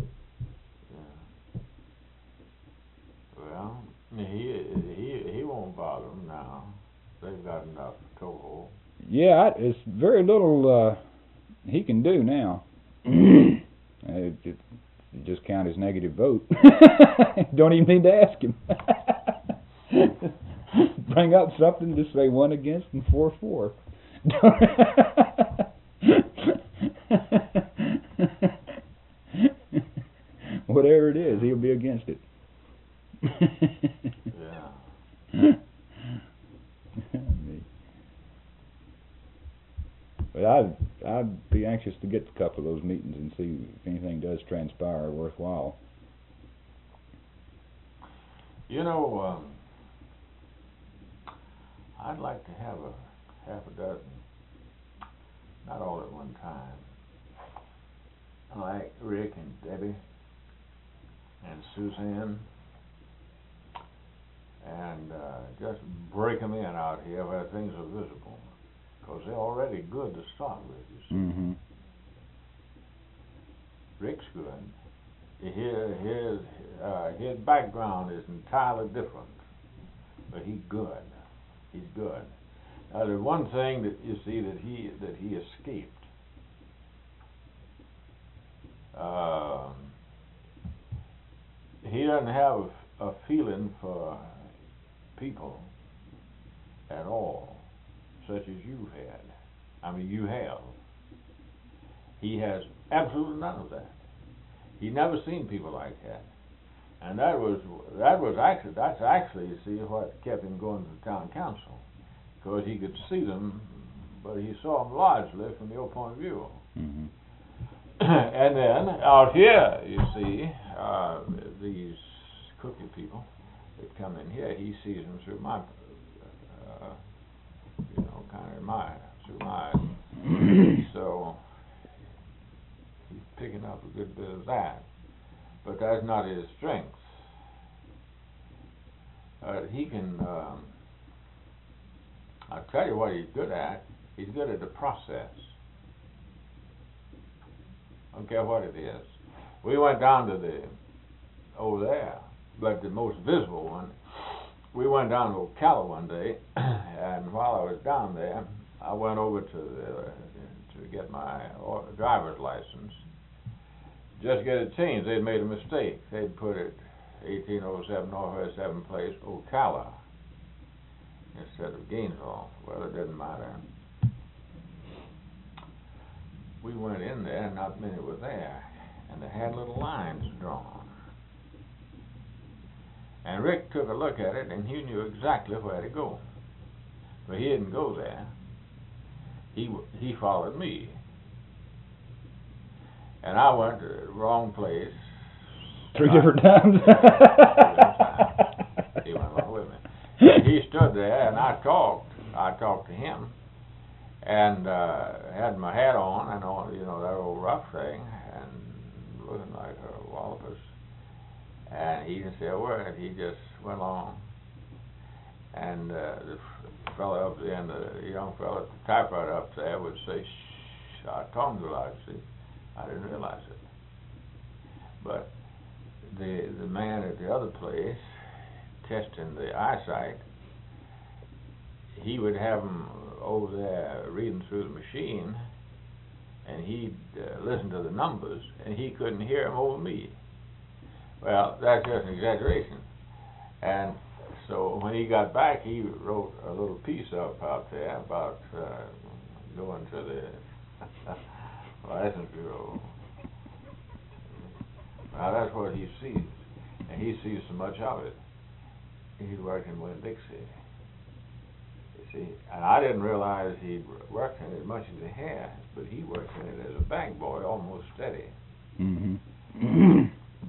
Well, he won't bother them now. They've got enough toehold. Yeah, it's very little he can do now. Just count his negative vote. Don't even need to ask him. Bring up something, just say 1 against and 4 for. Whatever it is, he'll be against it. Yeah. But I'd be anxious to get to a couple of those meetings and see if anything does transpire worthwhile. You know, I'd like to have half a dozen, not all at one time, like Rick and Debbie and Suzanne, and just break them in out here where things are visible, because they're already good to start with, you see. Mm-hmm. Rick's good. His background is entirely different, but he's good. He's good. Now, there's one thing that you see that he escaped. He doesn't have a feeling for people at all, such as you've had. I mean, you have. He has absolutely none of that. He never seen people like that, and that's actually, you see, what kept him going to the town council, because he could see them, but he saw them largely from your point of view. Mm-hmm. And then out here, you see, these cookie people that come in here, he sees them through my, through my eyes. So he's picking up a good bit of that, but that's not his strength. He can, I'll tell you what he's good at. He's good at the process. I don't care what it is. We went down to over there, but the most visible one, we went down to Ocala one day, and while I was down there, I went over to get my driver's license. Just get it changed. They'd made a mistake. They'd put it 1807 Northwest 7th Place, Ocala, instead of Gainesville. Well, it didn't matter. We went in there, and not many were there, and they had little lines drawn. And Rick took a look at it, and he knew exactly where to go. But he didn't go there. He followed me. And I went to the wrong place. 3 different times? He went along with me. And he stood there, and I talked to him, and had my hat on, and all, you know, that old rough thing, and looking like a wallopus. And he didn't say a word. He just went along. And the fellow up the end, the young fellow at the typewriter up there would say, "Shh." I told him to lie, see. I didn't realize it. But the man at the other place, testing the eyesight, he would have him over there reading through the machine, and he'd listen to the numbers, and he couldn't hear him over me. Well, that's just an exaggeration. And so when he got back, he wrote a little piece up out there about going to the license bureau. Now that's what he sees, and he sees so much of it. He's working with Dixie. You see, and I didn't realize he'd worked in it as much as he had, but he worked in it as a bank boy, almost steady. Mm-hmm.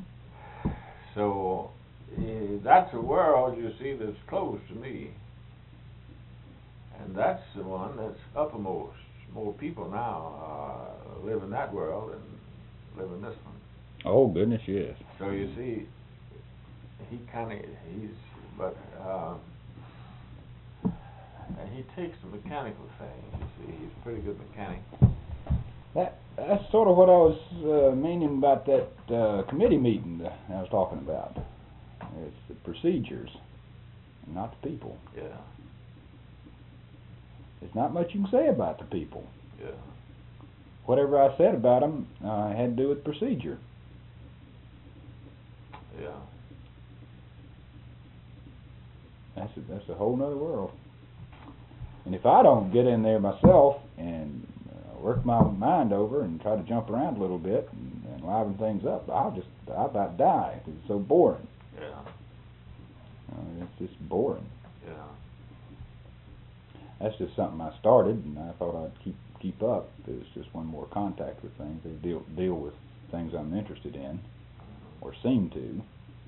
So that's a world, you see, that's close to me, and that's the one that's uppermost. More people now live in that world than live in this one. Oh, goodness, yes. So you see, and he takes the mechanical thing. You see, he's a pretty good mechanic. That's sort of what I was meaning about that committee meeting that I was talking about. It's the procedures, not the people. Yeah. There's not much you can say about the people. Yeah. Whatever I said about them had to do with procedure. Yeah. That's a whole nother world. And if I don't get in there myself and work my mind over and try to jump around a little bit and liven things up, I'll about die because it's so boring. Yeah. It's just boring. Yeah. That's just something I started, and I thought I'd keep up. It's just one more contact with things. They deal with things I'm interested in, or seem to.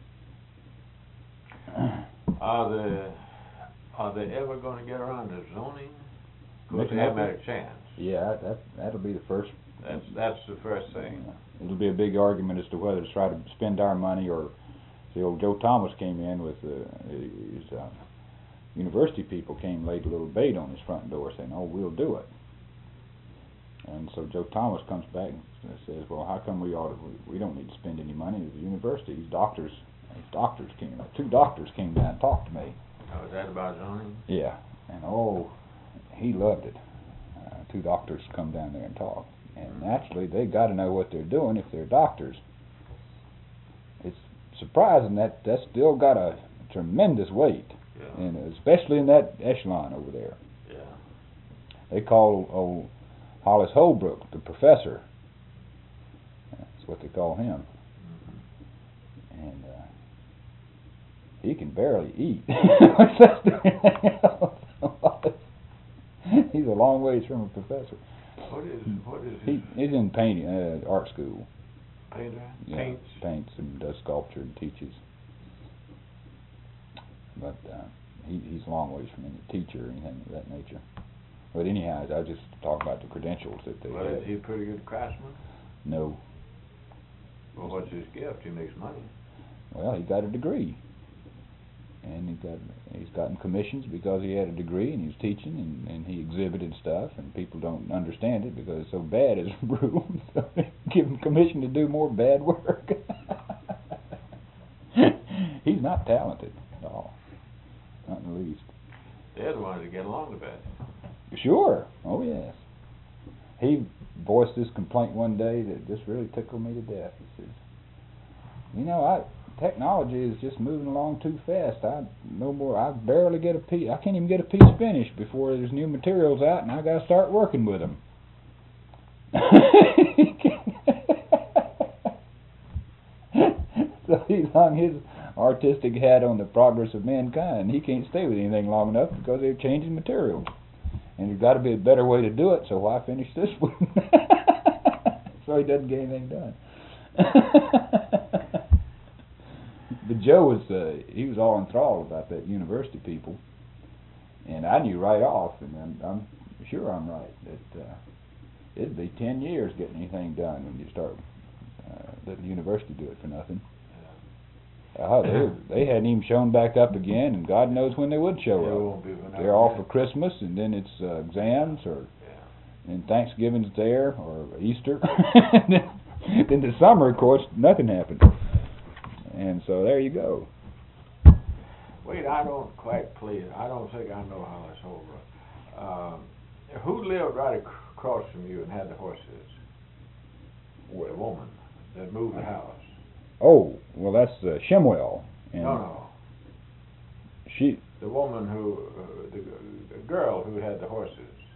Are they ever going to get around to zoning? Because they haven't had a chance. Yeah, that'll be the first That's the first thing. It'll be a big argument as to whether to try to spend our money or. See, old Joe Thomas came in with his university people came laid a little bait on his front door saying, "Oh, we'll do it." And so Joe Thomas comes back and says, "Well, how come we don't need to spend any money at the university? These doctors came, 2 doctors came down and talked to me." Oh, is that about zoning? Yeah, and he loved it. 2 doctors come down there and talk, and naturally they got to know what they're doing if they're doctors. It's surprising that's still got a tremendous weight, and especially in that echelon over there. Yeah. They call old Hollis Holbrook the professor. That's what they call him. And he can barely eat. He's a long ways from a professor. What is He's in painting, art school. Painter? Yeah, paints and does sculpture and teaches. But he's a long ways from any teacher or anything of that nature. But anyhow, I just talk about the credentials that they have. Is he a pretty good craftsman? No. Well, what's his gift? He makes money. Well, he got a degree. And he's gotten commissions because he had a degree and he was teaching and he exhibited stuff and people don't understand it because it's so bad as a rule. So they give him commission to do more bad work. He's not talented at all. Not in the least. They're the ones that get along the best. Sure. Oh, yes. He voiced this complaint one day that just really tickled me to death. He says, technology is just moving along too fast. I barely get a piece. I can't even get a piece finished before there's new materials out, and I got to start working with them. So he's hung his artistic hat on the progress of mankind. He can't stay with anything long enough because they're changing materials, and there's got to be a better way to do it. So why finish this one? So he doesn't get anything done. But Joe he was all enthralled about that university people, and I knew right off, and I'm sure I'm right, that it'd be 10 years getting anything done when you start letting the university do it for nothing. They hadn't even shown back up again, and God knows when they would show up. They're off for Christmas, and then it's exams, and Thanksgiving's there, or Easter. Then the summer, of course, nothing happens. And so there you go. Wait, I don't quite clear. I don't think I know how that's over. Who lived right across from you and had the horses? The woman that moved the house. Oh, well, that's Shemwell. And No. She. The woman the girl who had the horses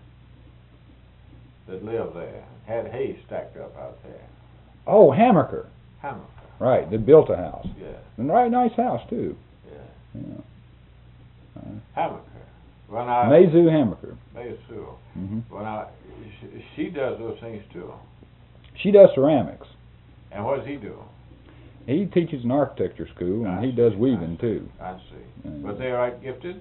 that lived there, had hay stacked up out there. Oh, Hammaker. Hammaker. Right, they built a house. Yeah. And a right nice house, too. Yeah. Hammaker. Mazu Hammaker. Mazu. Mm-hmm. She does those things, too. She does ceramics. And what does he do? He teaches an architecture school, and he does weaving, too. I see. But they're right gifted?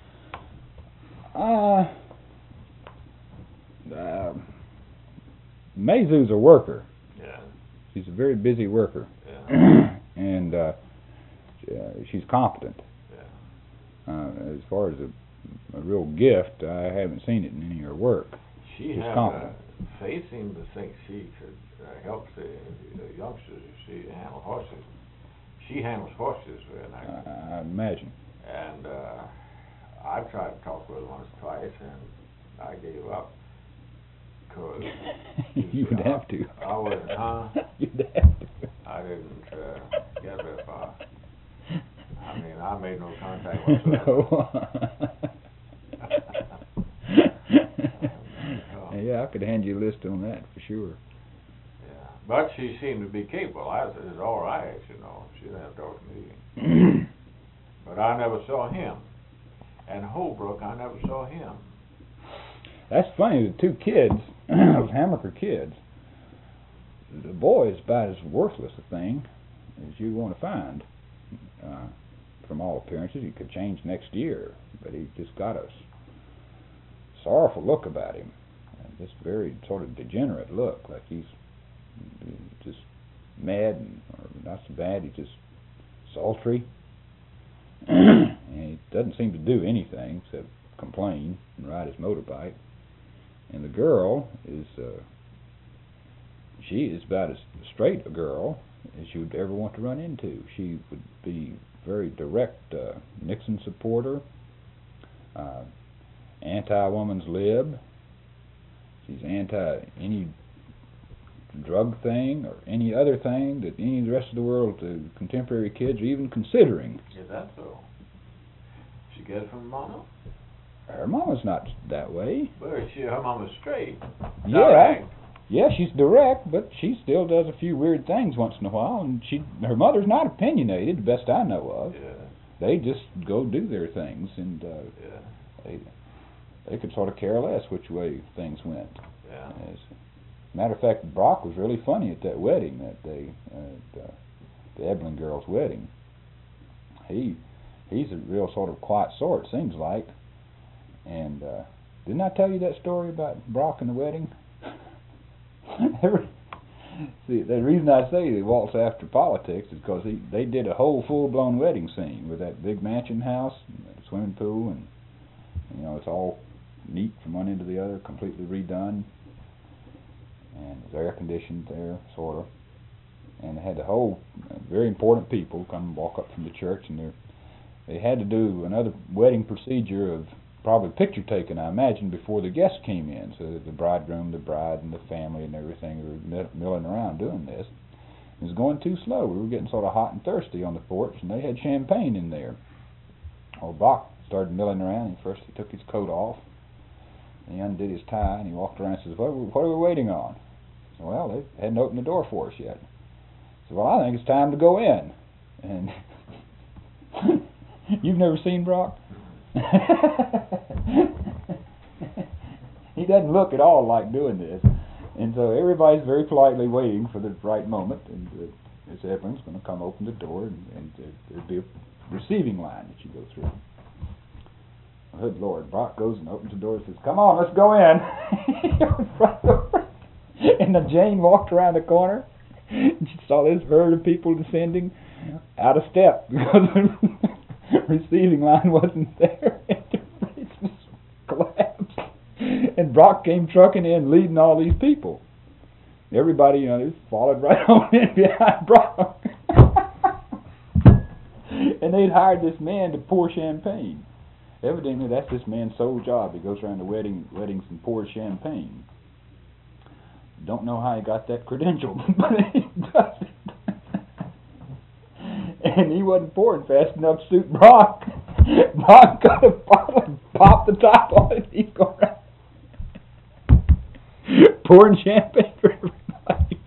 Mazu's a worker. Yeah. She's a very busy worker. Yeah. And she's competent. Yeah. As far as a real gift, I haven't seen it in any of her work. She's competent. Faith seemed to think she could help the youngsters, she handle horses. She handles horses very nicely. I imagine. And I tried to talk with her once or twice, and I gave up. Cause you would have to. I wasn't, You'd have to. I didn't get very far. I mean, I made no contact whatsoever. No. Yeah, I could hand you a list on that for sure. Yeah, but she seemed to be capable. I said, it's all right, She didn't have to talk to me. But I never saw him. And Holbrook, I never saw him. That's funny, the 2 kids, those Hammaker kids, the boy is about as worthless a thing as you want to find. From all appearances, he could change next year, but he's just got a sorrowful look about him. And this very sort of degenerate look, like he's just mad, or not so bad, he's just sultry. And he doesn't seem to do anything except complain and ride his motorbike. And the girl is, she is about as straight a girl as you would ever want to run into. She would be very direct Nixon supporter, anti-woman's lib. She's anti any drug thing or any other thing that any of the rest of the world, the contemporary kids, are even considering. Is that so? She get it from Mama? Her mama's not that way. Well, her mama's straight. Yeah, Direct. yeah, she's direct, but she still does a few weird things once in a while, and her mother's not opinionated, the best I know of. Yeah. They just go do their things, and Yeah. they could sort of care less which way things went. Yeah. As a matter of fact, Brock was really funny at that wedding that day, the Evelyn girl's wedding. He's a real sort of quiet sort, seems like. And didn't I tell you that story about Brock and the wedding? See, the reason I say they waltz after politics is because they did a whole full-blown wedding scene with that big mansion house, and the swimming pool, and you know, it's all neat from one end to the other, completely redone, and it's air conditioned there, sort of. And they had the whole very important people come and walk up from the church, and they had to do another wedding procedure of probably picture taking, I imagine, before the guests came in. So the bridegroom, the bride, and the family and everything were milling around doing this. It was going too slow. We were getting sort of hot and thirsty on the porch, and they had champagne in there. Old Brock started milling around, and first he took his coat off, and he undid his tie, and he walked around and says, what are we waiting on? I said, well, they hadn't opened the door for us yet. I said, well, I think it's time to go in. And you've never seen Brock? He doesn't look at all like doing this, and so everybody's very politely waiting for the right moment, and Miss Evelyn's going to come open the door, and there'll be a receiving line that you go through. Good Lord, Brock goes and opens the door and says, come on, let's go in. And then Jane walked around the corner, and she saw this herd of people descending out of step because the receiving line wasn't there. And the place just collapsed. And Brock came trucking in, leading all these people. Everybody, just followed right on in behind Brock. And they'd hired this man to pour champagne. Evidently, that's this man's sole job. He goes around to weddings and pours champagne. Don't know how he got that credential, but he does it. And he wasn't pouring fast enough to suit Brock. Brock got a bottle and popped the top on it. He's going around pouring champagne for everybody.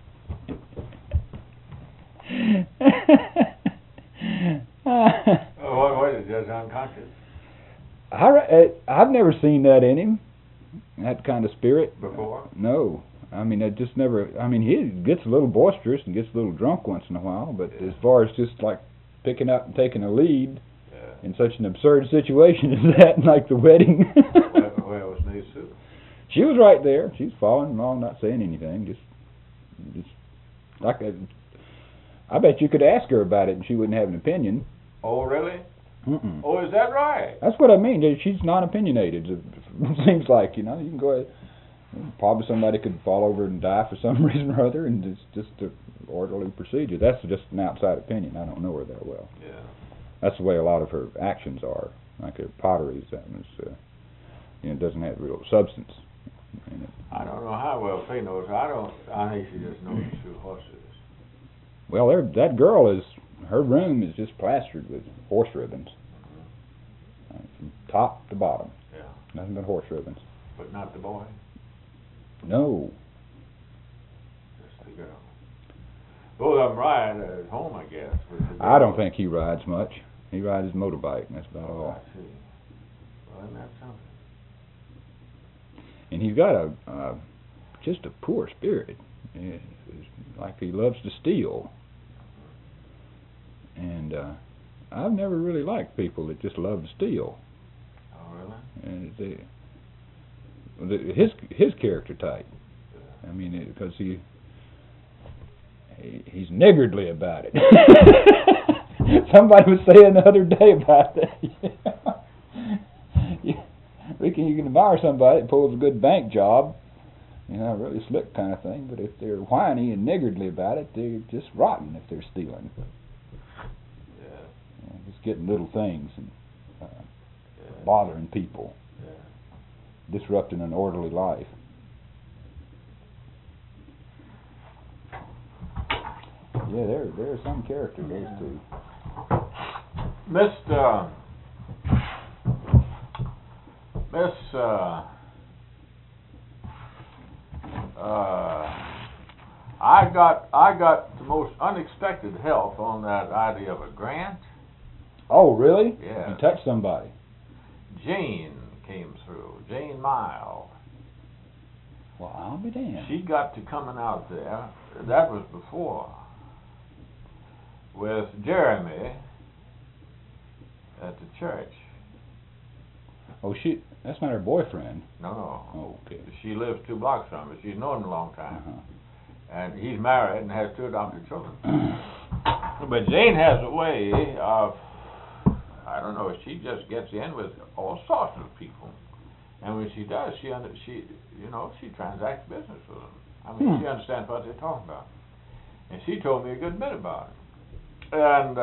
Oh, what is it? Just unconscious? I've never seen that in him, that kind of spirit. Before? No. I mean, it just never... I mean, he gets a little boisterous and gets a little drunk once in a while, but as far as just, like, picking up and taking a lead in such an absurd situation as that, like the wedding... Where was Miss Sue? She was right there. She was following along, not saying anything, just like I bet you could ask her about it and she wouldn't have an opinion. Oh, really? Mm-mm. Oh, is that right? That's what I mean. She's non-opinionated. It seems like, you can go ahead. Probably somebody could fall over and die for some reason or other, and it's just an orderly procedure. That's just an outside opinion. I don't know her that well. Yeah. That's the way a lot of her actions are. Like her pottery, doesn't have real substance in it. I don't know how well Faye knows. I think she just knows who horses. Well, that girl her room is just plastered with horse ribbons. From top to bottom. Yeah. Nothing but horse ribbons. But not the boy? No. Just the girl. Both of them ride at home, I guess. I don't think he rides much. He rides his motorbike, and that's about all. I see. Well, isn't that something? And he's got just a poor spirit. It's like he loves to steal. And I've never really liked people that just love to steal. Oh, really? And his character type. I mean, because he's niggardly about it. Somebody was saying the other day about that. You can admire somebody that pulls a good bank job, a really slick kind of thing, but if they're whiny and niggardly about it, they're just rotten if they're stealing. Yeah. Just getting little things and bothering people, disrupting an orderly life. Yeah, there are some characters, those two. I got the most unexpected help on that idea of a grant. Oh, really? Yeah. You touched somebody. Jane came through. Jane Mild. Well, I'll be damned. She got to coming out there. That was before. With Jeremy at the church. Oh, that's not her boyfriend. No. Oh, okay. She lives 2 blocks from her. She's known him a long time. Uh-huh. And he's married and has 2 adopted children. But Jane has a way of, I don't know, she just gets in with all sorts of people. And when she does, she transacts business with them. I mean, she understands what they're talking about. And she told me a good bit about it. And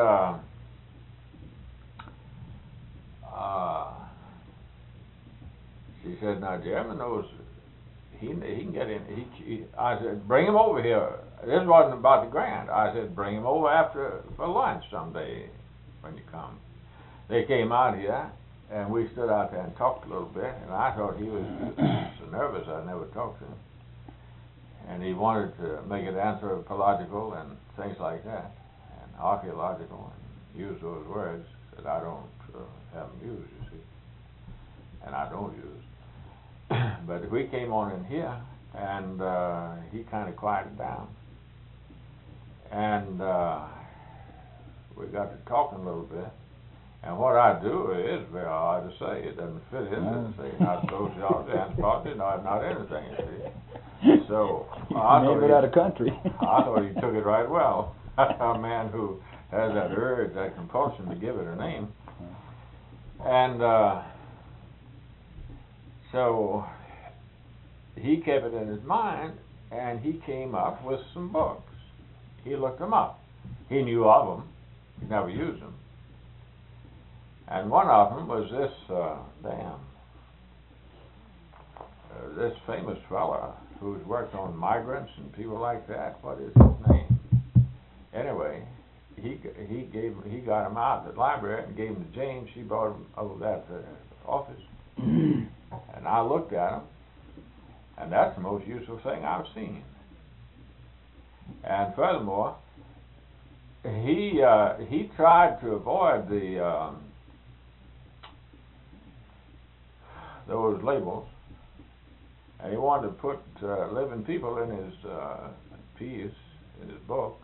she said, now Jeremy knows he can get in. I said, bring him over here. This wasn't about the grant. I said, bring him over for lunch someday when you come. They came out here, and we stood out there and talked a little bit, and I thought he was so nervous I never talked to him. And he wanted to make it anthropological and things like that, and archaeological, and use those words that I don't have them use, you see, and I don't use. But we came on in here, and he kind of quieted down. And we got to talking a little bit. And what I do is very hard to say. It doesn't fit in. It say not social dance party, not anything, you see. So I thought it out of country. I thought he took it right well. A man who has that urge, that compulsion to give it a name. And so he kept it in his mind, and he came up with some books. He looked them up. He knew of them. He never used them. And one of them was this famous fella who's worked on migrants and people like that. What is his name? Anyway, he got him out of the library and gave him to Jane. She brought him over at the office. And I looked at him, and that's the most useful thing I've seen. And furthermore, he tried to avoid those labels, and he wanted to put living people in his piece, in his books.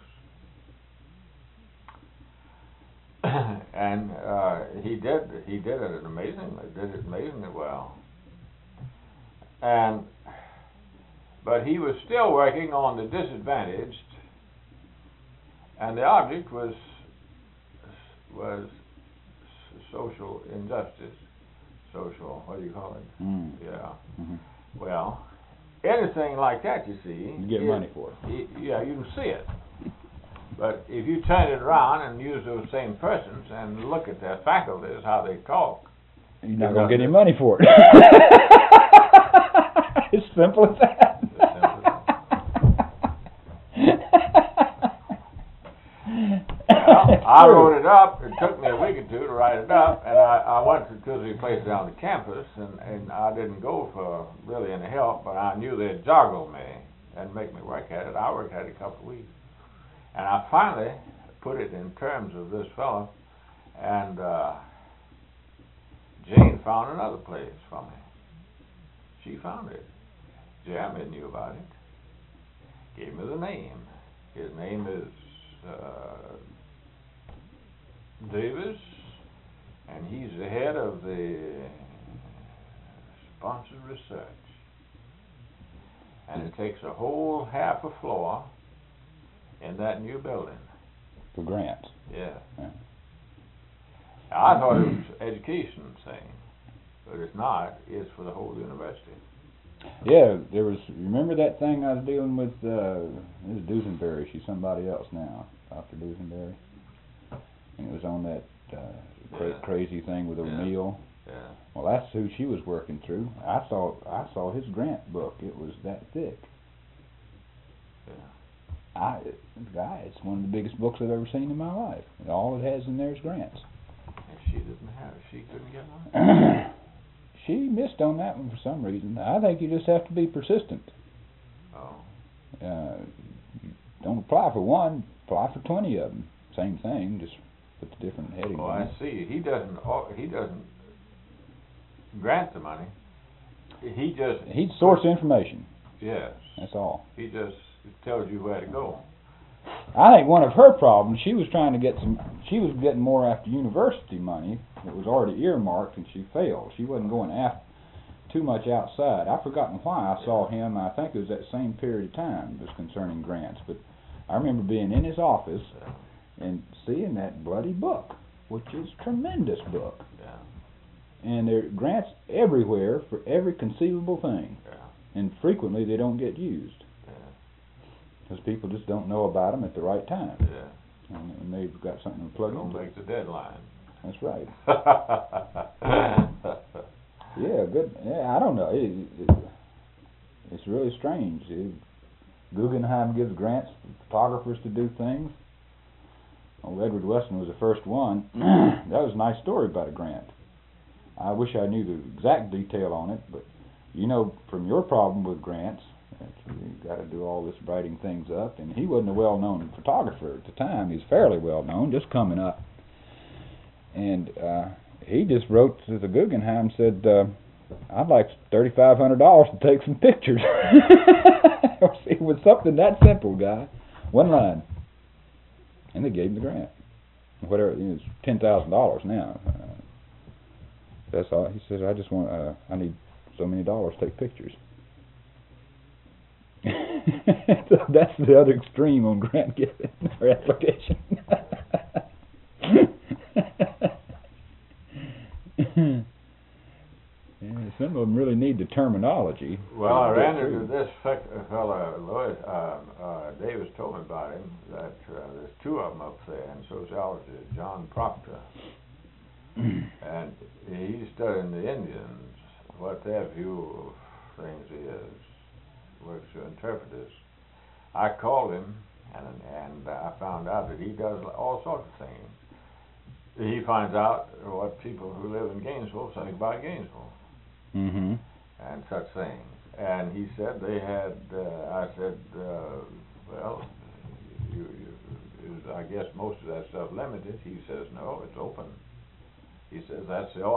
And he did it amazingly well. But he was still working on the disadvantaged, and the object was social injustice, social, what do you call it? Yeah. Mm-hmm. Well, anything like that, you see, you get money for it. Yeah, you can see it. But if you turn it around and use those same persons and look at their faculties, how they talk, you're not going to get any money for it. It's simple as that. Well, I wrote it up. It took me a week or 2 to write it up, and I went to 2 or 3 places on the campus, and I didn't go for really any help, but I knew they'd joggle me and make me work at it. I worked at it a couple of weeks, and I finally put it in terms of this fellow, and Jane found another place for me. She found it. Jeremy knew about it. Gave me the name. His name is Davis, and he's the head of the sponsored research. And it takes a whole half a floor in that new building. For grants. Yeah. Yeah. I thought it was education thing, but it's not. It's for the whole university. Yeah, there was. Remember that thing I was dealing with? It was Dusenberry. She's somebody else now, Dr. Dusenberry. And it was on that crazy thing with O'Neill. Yeah. Well, that's who she was working through. I saw his grant book. It was that thick. Yeah. It's one of the biggest books I've ever seen in my life. And all it has in there is grants. And she couldn't get one? She missed on that one for some reason. I think you just have to be persistent. Oh. Don't apply for one, apply for 20 of them. Same thing, just put the different headings Oh, on I it. see. He doesn't grant the money. He source information. Yes. That's all. He just tells you where to go. I think one of her problems, she was getting more after university money that was already earmarked, and she failed. She wasn't going after too much outside. I've forgotten why I saw him. I think it was that same period of time. It was concerning grants, but I remember being in his office and seeing that bloody book, which is a tremendous book. Yeah. And there are grants everywhere for every conceivable thing, and frequently they don't get used. Because people just don't know about them at the right time. Yeah. And they've got something to plug Don't into. make the deadline. That's right. Yeah, good. Yeah, I don't know. It's really strange. Guggenheim gives grants for photographers to do things. Oh, Edward Weston was the first one. That was a nice story about a grant. I wish I knew the exact detail on it, but you know, from your problem with grants, you've got to do all this writing things up, and he wasn't a well-known photographer at the time. He was fairly well-known, just coming up. And he just wrote to the Guggenheim and said, I'd like $3,500 to take some pictures. It was something that simple, guy. One line. And they gave him the grant. Whatever, it's $10,000 now. That's all. He says, I need so many dollars to take pictures. So that's the other extreme on grant giving or application. Yeah, some of them really need the terminology. Well, I ran into this fellow, Lloyd Davis told me about him, that there's two of them up there in sociology, John Proctor. And he's studying the Indians, what their view of things is, works to interpret this. I called him, and I found out that he does all sorts of things. He finds out what people who live in Gainesville think about Gainesville. Mm-hmm. And such things. And he said they had, I said, well, I guess most of that stuff limited. He says, no, it's open. He says that's the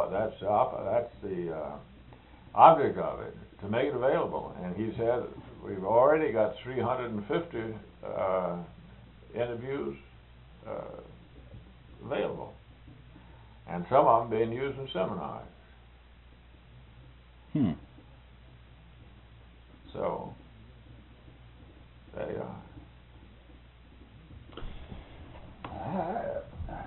object of it, to make it available. And he said, we've already got 350 interviews available. And some of them being used in seminars. So, there you are.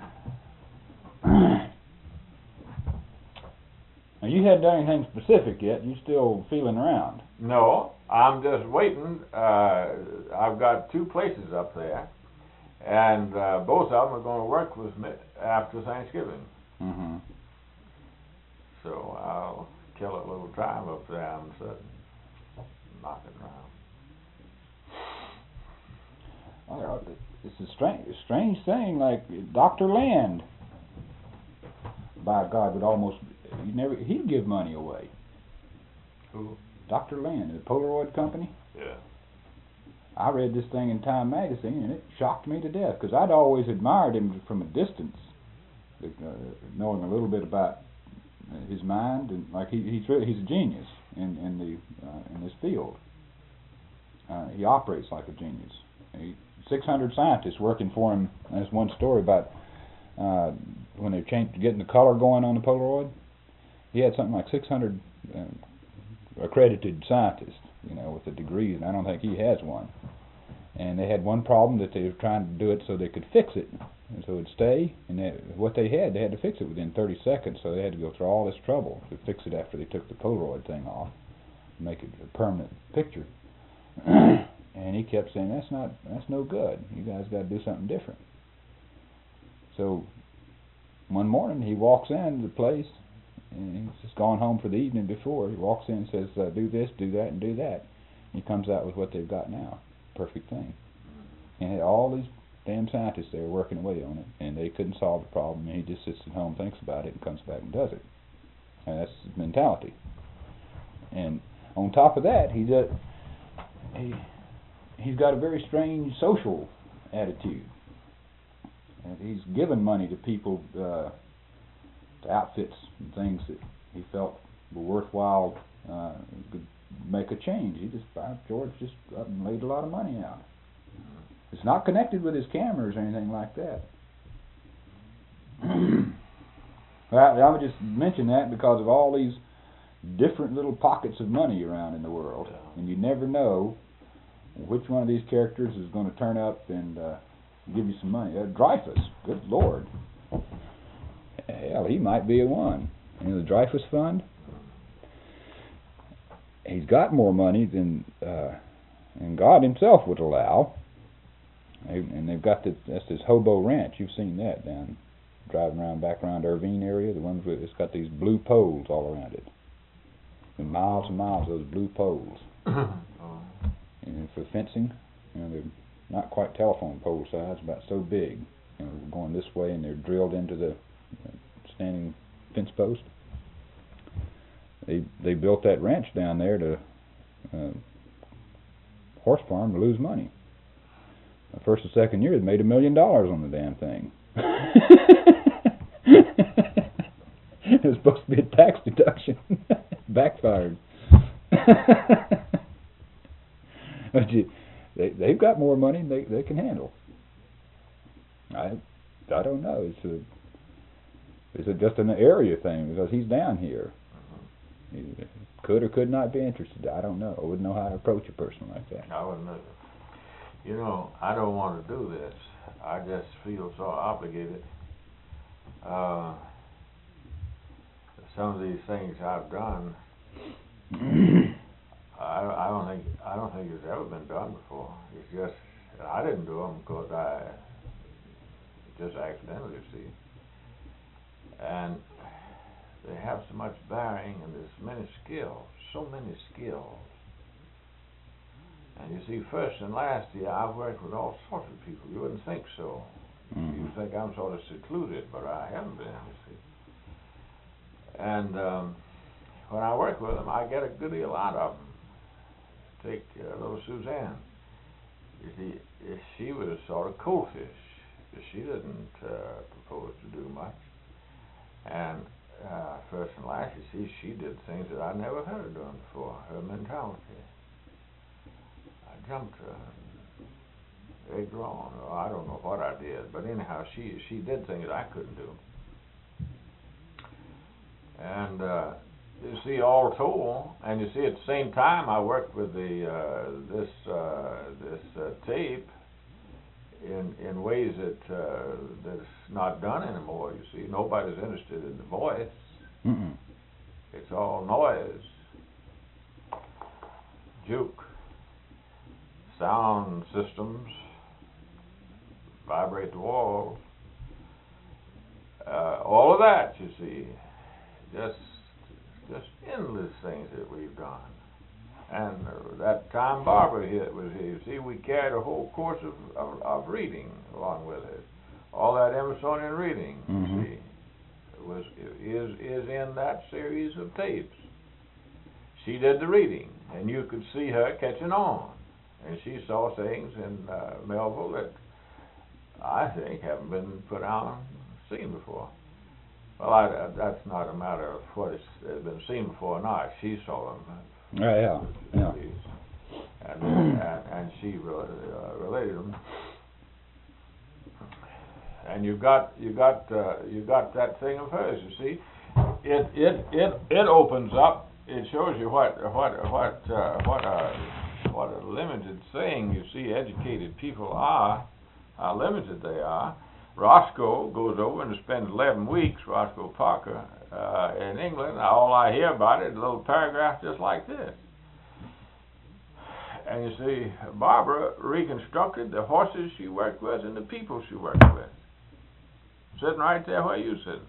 Now, you hadn't done anything specific yet. You still feeling around? No, I'm just waiting. I've got two places up there, and both of them are going to work with me after Thanksgiving. Mm-hmm. So I'll kill a little time up there and sit knocking around. It's a strange thing. Like Dr. Land, by God, would almost he'd give money away. Who? Dr. Land, the Polaroid company. Yeah. I read this thing in Time magazine, and it shocked me to death because I'd always admired him from a distance, knowing a little bit about his mind, and like he's a genius in this field. He operates like a genius. 600 scientists working for him. There's one story about when they're getting the color going on the Polaroid. He had something like 600 accredited scientists you know, with a degree, and I don't think he has one. And they had one problem that they were trying to do it so they could fix it, and so it'd stay. And what they had to fix it within 30 seconds. So they had to go through all this trouble to fix it after they took the Polaroid thing off, make it a permanent picture. And he kept saying, that's no good. You guys got to do something different. So one morning he walks into the place, and he's just gone home for the evening before. He walks in and says, do this, do that, and do that. And he comes out with what they've got now. Perfect thing. And had all these damn scientists there working away on it, and they couldn't solve the problem, and he just sits at home, thinks about it, and comes back and does it. And that's his mentality. And on top of that, he's got a very strange social attitude. And he's given money to people, to outfits and things that he felt were worthwhile, could make a change. George just got and laid a lot of money out. It's not connected with his cameras or anything like that. I would just mention that because of all these different little pockets of money around in the world, and you never know which one of these characters is going to turn up and give you some money. Dreyfus, good Lord. Hell, he might be a one. You know, the Dreyfus Fund? He's got more money than God himself would allow. And they've got that's this hobo ranch. You've seen that down driving around back around Irvine area. The ones with it's got these blue poles all around it, and miles of those blue poles. And for fencing, you know, they're not quite telephone pole size, about so big. You know, going this way, and they're drilled into the standing fence post. They built that ranch down there to horse farm to lose money. The first and second year, they made $1 million on the damn thing. It was supposed to be a tax deduction. Backfired. But they've got more money than they can handle. I don't know. It's just an area thing because he's down here. He could or could not be interested. I don't know. I wouldn't know how to approach a person like that. I wouldn't know. You know, I don't want to do this. I just feel so obligated. Some of these things I've done, I don't think it's ever been done before. It's just I didn't do them because I just accidentally see. And they have so much bearing, and there's so many skills. And you see, first and last year, I've worked with all sorts of people. You wouldn't think so. Mm-hmm. You think I'm sort of secluded, but I haven't been, you see. And when I work with them, I get a good deal out of them. Take little Suzanne. You see, she was sort of coldfish. She didn't propose to do much. And first and last, you see, she did things that I never heard her doing before. Her mentality. I jumped egged on, or I don't know what I did, but anyhow, she did things I couldn't do. And you see, all told, and you see, at the same time, I worked with this tape in ways that's not done anymore. You see, nobody's interested in the voice. Mm-mm. It's all noise, juke, sound systems, vibrate the walls, all of that. You see, just endless things that we've done. And that time Barbara was here, you see, we carried a whole course of reading along with it. All that Emersonian reading, mm-hmm. You see, is in that series of tapes. She did the reading, and you could see her catching on. And she saw things in Melville that I think haven't been put on seen before. Well, that's not a matter of what has been seen before or not. She saw them. Yeah. And she related them. And you got that thing of hers. You see, it opens up it shows you what a limited thing you see educated people are, how limited they are. Roscoe goes over and spends 11 weeks, Roscoe Parker, in England. All I hear about it is a little paragraph just like this. And you see, Barbara reconstructed the horses she worked with and the people she worked with. Sitting right there where you sitting.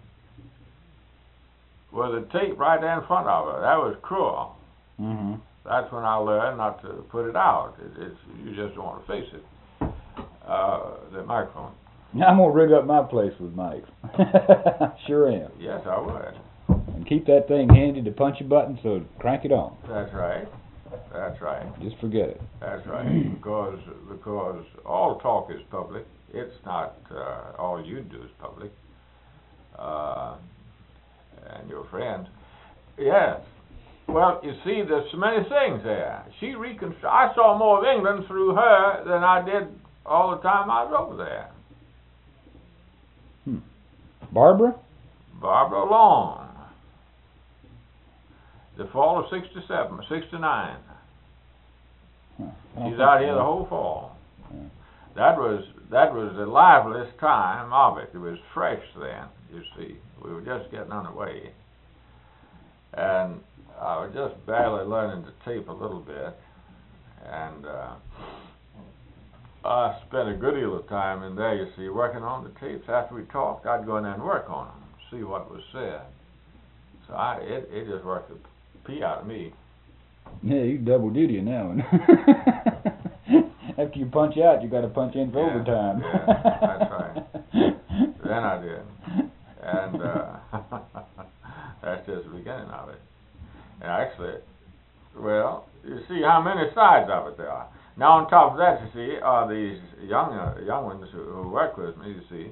With a tape right there in front of her. That was cruel. Mm-hmm. That's when I learned not to put it out. You just don't want to face it. The microphone. Now I'm gonna rig up my place with mics. Sure am. Yes, I would. And keep that thing handy to punch a button, so crank it on. That's right. That's right. Just forget it. That's right. Because all talk is public. It's not all you do is public. And your friends. Yes. Well, you see, there's so many things there. I saw more of England through her than I did all the time I was over there. Barbara? Barbara Long. The fall of 69. Huh. She's out here the whole fall. Yeah. That was the liveliest time of it. It was fresh then, you see. We were just getting underway. And I was just barely learning to tape a little bit. And I spent a good deal of time in there, you see, working on the tapes. After we talked, I'd go in there and work on them, see what was said. So it just worked the pee out of me. Yeah, you double duty now. After you punch out, you got to punch in for overtime. Yeah, that's right. Then I did. And that's just the beginning of it. And actually, well, you see how many sides of it there are. Now on top of that, you see, are these young ones who work with me, you see,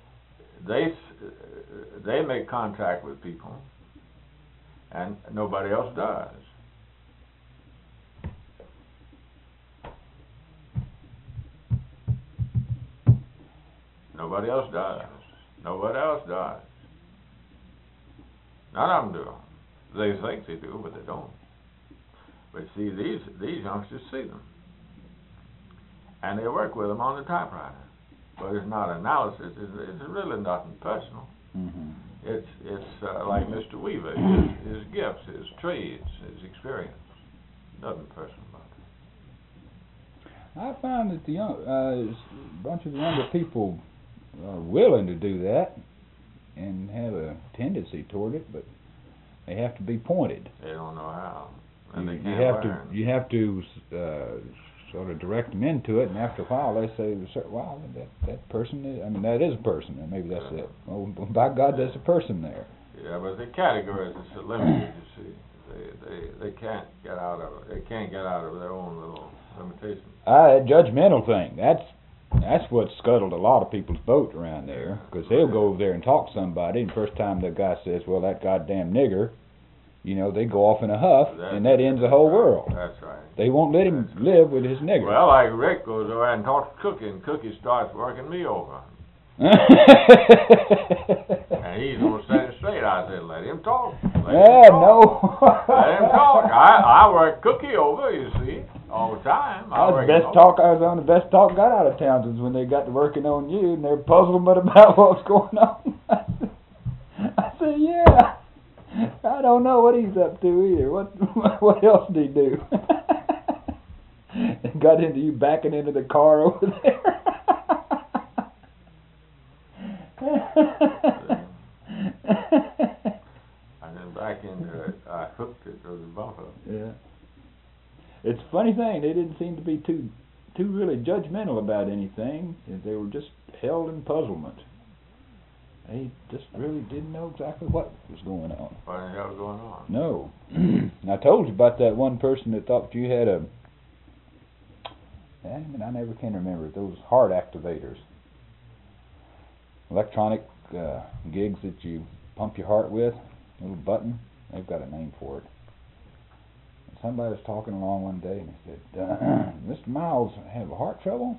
they make contact with people, and nobody else does. Nobody else does. Nobody else does. None of them do. They think they do, but they don't. But see, these youngsters see them. And they work with them on the typewriter. But it's not analysis. It's really nothing personal. Mm-hmm. It's like Mr. Weaver, his gifts, his trades, his experience. Nothing personal about it. I find that a bunch of the younger people are willing to do that and have a tendency toward it, but they have to be pointed. They don't know how. And they You can't learn. you have to sort of direct them into it, and after a while they say, "Wow, that person is. I mean, that is a person, and maybe that's it. Oh, by God, there's a person there." Yeah, but the categories are limited. You see, they can't get out of it. They can't get out of their own little limitations. That judgmental thing. That's what scuttled a lot of people's boat around there, because they'll go over there and talk to somebody, and first time the guy says, "Well, that goddamn nigger," they go off in a huff, and that ends the whole world. That's right. They won't let him live with his nigger. Well, like Rick goes over and talks to Cookie, and Cookie starts working me over. And he's going to set it straight. I said, let him talk. Let him talk. Let him talk. I work Cookie over, you see, all the time. I was on the best talk got out of Townsend's when they got to working on you, and they're puzzlement about what's going on. I said, yeah. I don't know what he's up to either. What else did he do? Got into you backing into the car over there. I then back into it. I hooked it to the bumper. Yeah. It's a funny thing. They didn't seem to be too really judgmental about anything. They were just held in puzzlement. They just really didn't know exactly what was going on. What the hell was going on? No. I told you about that one person that thought you had I never can remember, those heart activators. Electronic gigs that you pump your heart with, little button. They've got a name for it. And somebody was talking along one day and he said, Mr. Miles have heart trouble?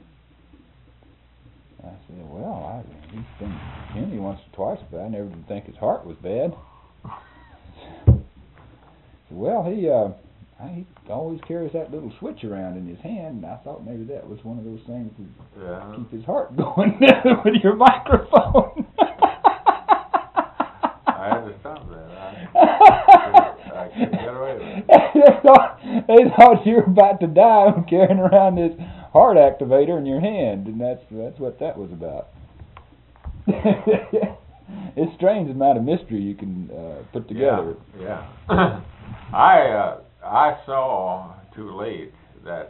I said, well, he's been to me once or twice, but I never did think his heart was bad. Well, he always carries that little switch around in his hand, and I thought maybe that was one of those things to keep his heart going with your microphone. I had to stop that. I couldn't get away with it. They thought you were about to die carrying around this heart activator in your hand, and that's what that was about. It's strange the amount of mystery you can put together. Yeah. I saw too late that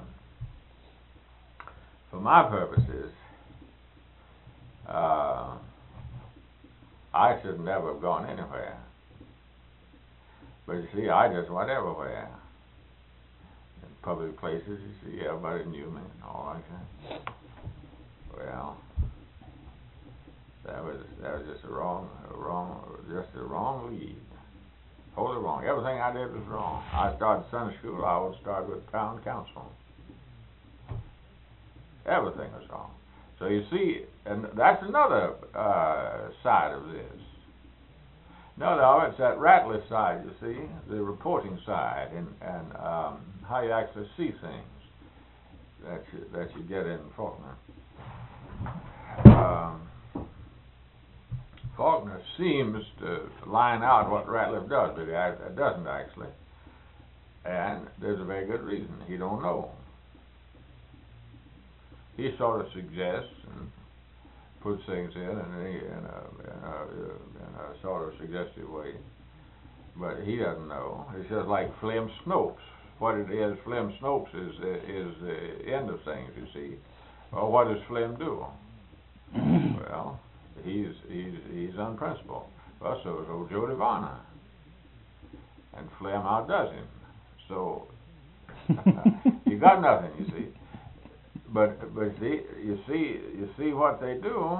for my purposes, I should never have gone anywhere. But you see, I just went everywhere. In public places, you see, everybody knew me and all like that. Well, that was just a wrong lead. Totally wrong. Everything I did was wrong. I started Sunday school. I would start with town council. Everything was wrong. So you see, and that's another side of this. No, it's that Ratliff side, you see, the reporting side, and how you actually see things that you get in Faulkner. Faulkner seems to line out what Ratliff does, but it doesn't actually. And there's a very good reason. He don't know. He sort of suggests and puts things in a sort of suggestive way, but he doesn't know. It's just like Flem Snopes. What it is, Flem Snopes is the end of things, you see. Well, what does Flem do? Well, he's unprincipled. Well, so is old Jody Varner, and Flem outdoes him. So you got nothing, you see. But you see what they do.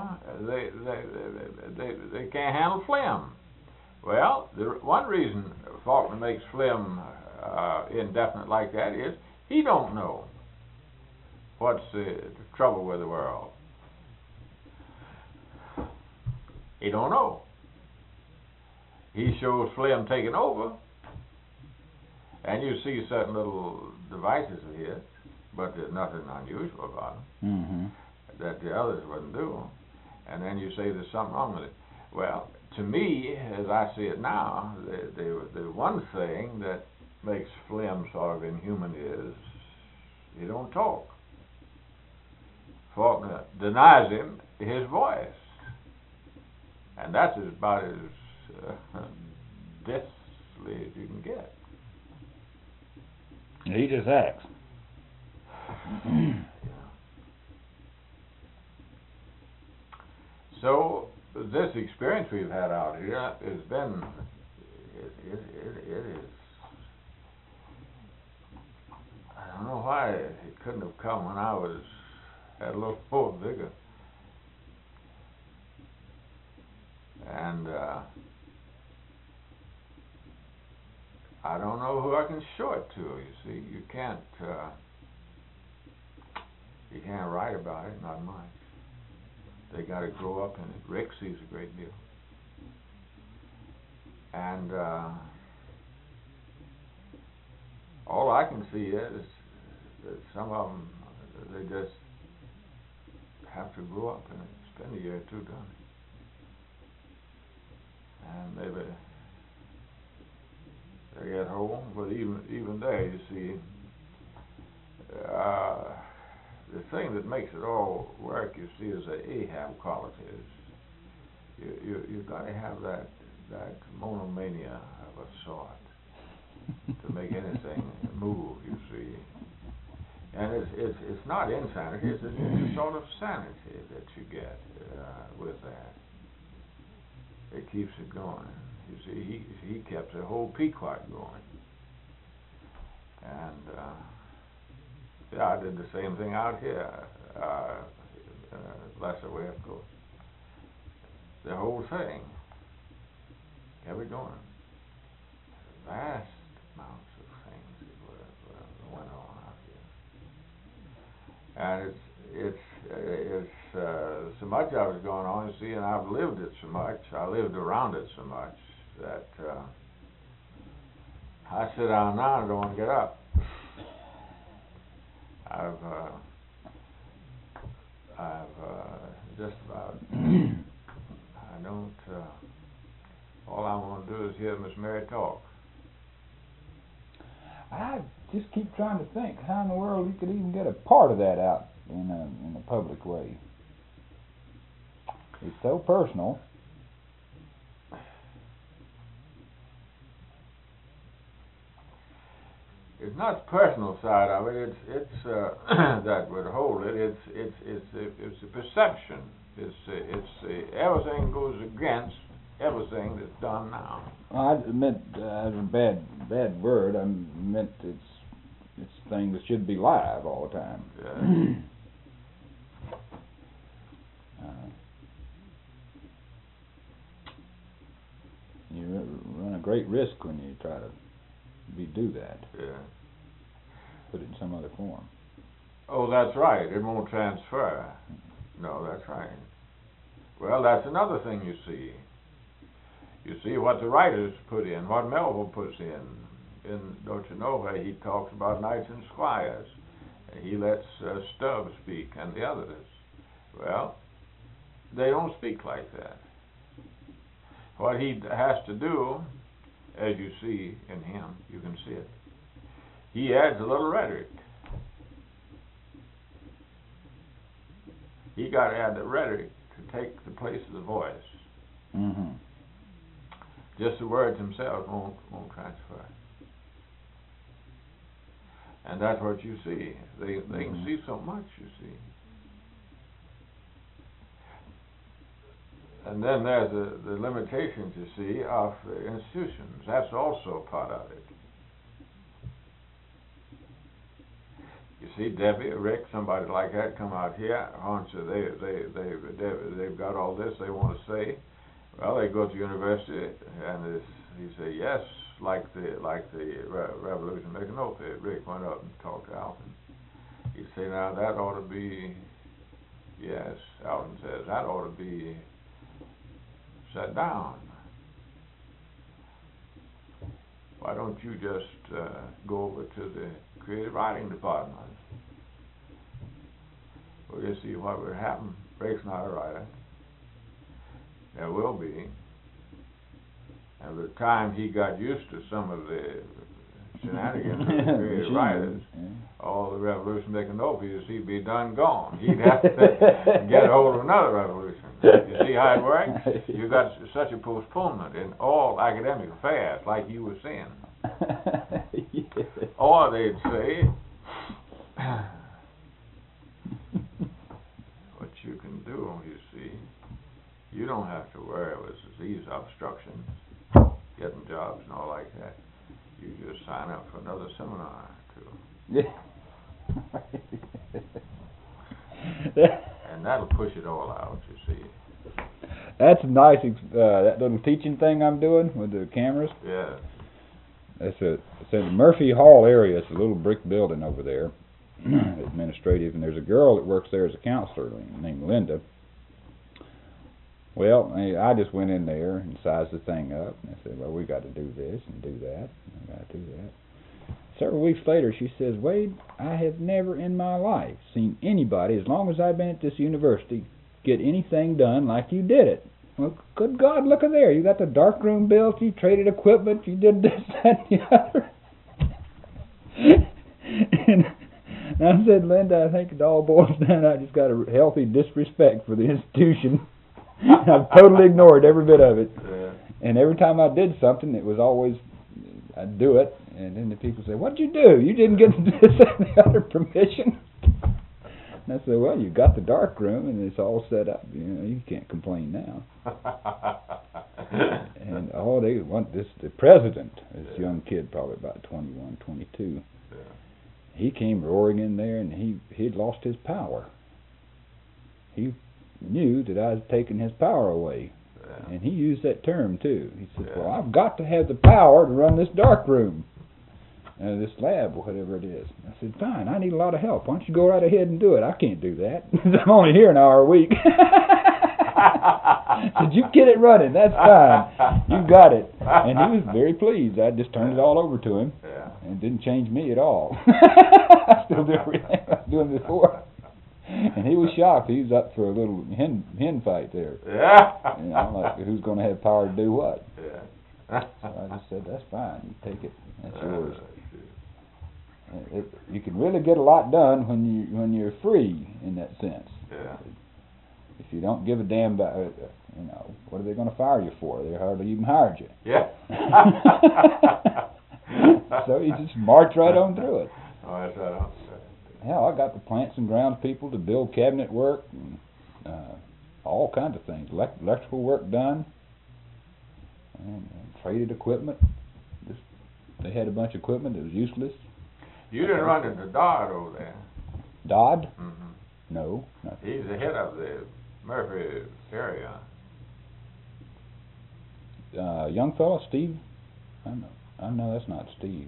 They can't handle Flem. Well, the one reason Faulkner makes Flem indefinite like that is he don't know what's the trouble with the world. He don't know. He shows Flem taking over, and you see certain little devices of his. But there's nothing unusual about them that the others wouldn't do. And then you say there's something wrong with it. Well, to me, as I see it now, the one thing that makes Flem sort of inhuman is he don't talk. Faulkner denies him his voice. And that's about as deathly as you can get. He just acts. So this experience we've had out here has been it is, I don't know why it couldn't have come when I had a little more vigor. And I don't know who I can show it to. You see, you can't write about it, not much. They got to grow up in it. Rick sees a great deal. And all I can see is that some of them, they just have to grow up in it, spend a year or two doing it. And maybe they get home, but even there, you see, the thing that makes it all work, you see, is the Ahab qualities. You got to have that monomania of a sort to make anything move. You see, and it's not insanity; it's a sort of sanity that you get with that. It keeps it going. You see, he kept the whole Pequot going, and. Yeah, I did the same thing out here, lesser way, of course. The whole thing kept it going. Vast amounts of things that went on out here, and it's so much of it going on. You see, and I've lived it so much. I lived around it so much that I sit down now and don't want to get up. I've just about, I don't, all I want to do is hear Miss Mary talk. I just keep trying to think how in the world you could even get a part of that out in a public way. It's so personal. It's not the personal side of it. It's that would hold it. It's a perception. It's everything goes against everything that's done now. I meant as a bad word. I meant it's things that should be live all the time. Yeah. You run a great risk when you try to do that. Yeah. Put it in some other form. Oh, that's right. It won't transfer. No, that's right. Well, that's another thing you see. You see what the writers put in, what Melville puts in Dolce Nova. He talks about knights and squires. He lets Stubbs speak and the others. Well, they don't speak like that. What he has to do, as you see in him, you can see it, he adds a little rhetoric. He got to add the rhetoric to take the place of the voice. Mm-hmm. Just the words themselves won't transfer. And that's what you see. They can see so much, you see. And then there's the limitations, you see, of institutions. That's also part of it. You see, Debbie, Rick, somebody like that come out here, they've got all this they want to say. Well, they go to university and he say yes, like the revolution making oath. Rick went up and talked to Alton. He say, now that ought to be, yes, Alton says that ought to be set down. Why don't you just go over to the creative writing department? Well, you see what would happen. Rick's not a writer. There will be. And by the time he got used to some of the shenanigans of the creative writers, all the revolution they can know, he'd be done gone. He'd have to get a hold of another revolution. You see how it works? You got such a postponement in all academic affairs, like you were saying. Yes. Or they'd say, what you can do, you see, you don't have to worry with disease obstructions, getting jobs and all like that. You just sign up for another seminar or two. And that'll push it all out, you see. That's nice. That little teaching thing I'm doing with the cameras. Yeah. It's in the Murphy Hall area. It's a little brick building over there, administrative. And there's a girl that works there as a counselor named Linda. Well, I just went in there and sized the thing up. And I said, well, we got to do this and do that. And I got to do that. Several weeks later, she says, Wade, I have never in my life seen anybody, as long as I've been at this university, get anything done like you did it. Well, good God, look at there. You got the darkroom built, you traded equipment, you did this, that, and the other. And I said, Linda, I think it all boils down. I just got a healthy disrespect for the institution. I've totally ignored every bit of it. Yeah. And every time I did something, it was always, I'd do it. And then the people say, what'd you do? You didn't get this and the other permission. And I said, well, you got the dark room and it's all set up. You know, you can't complain now. And they want this. The president, this young kid, probably about 21, 22. Yeah. He came roaring in there, and he'd lost his power. He knew that I was taking his power away, and he used that term too. He said, "Well, I've got to have the power to run this dark room, this lab, or whatever it is." I said, "Fine, I need a lot of help. Why don't you go right ahead and do it? I can't do that. I'm only here an hour a week." Said, you get it running, that's fine. You got it. And he was very pleased. I just turned it all over to him. Yeah. And it didn't change me at all. I still do everything I was doing before. And he was shocked. He was up for a little hen fight there. Yeah. You know, like who's going to have power to do what. Yeah. So I just said, that's fine. You take it. That's yours. You can really get a lot done when you're free in that sense. Yeah. If you don't give a damn about, you know, what are they going to fire you for? They hardly even hired you. Yeah. So you just march right on through it. Oh, that's right. Hell, I got the plants and grounds people to build cabinet work and all kinds of things. Electrical work done. And traded equipment. They had a bunch of equipment that was useless. You didn't run into Dodd over there. Dodd? Mm-hmm. No. Not He's the head of the Murphy area. Young fella, Steve? I know that's not Steve.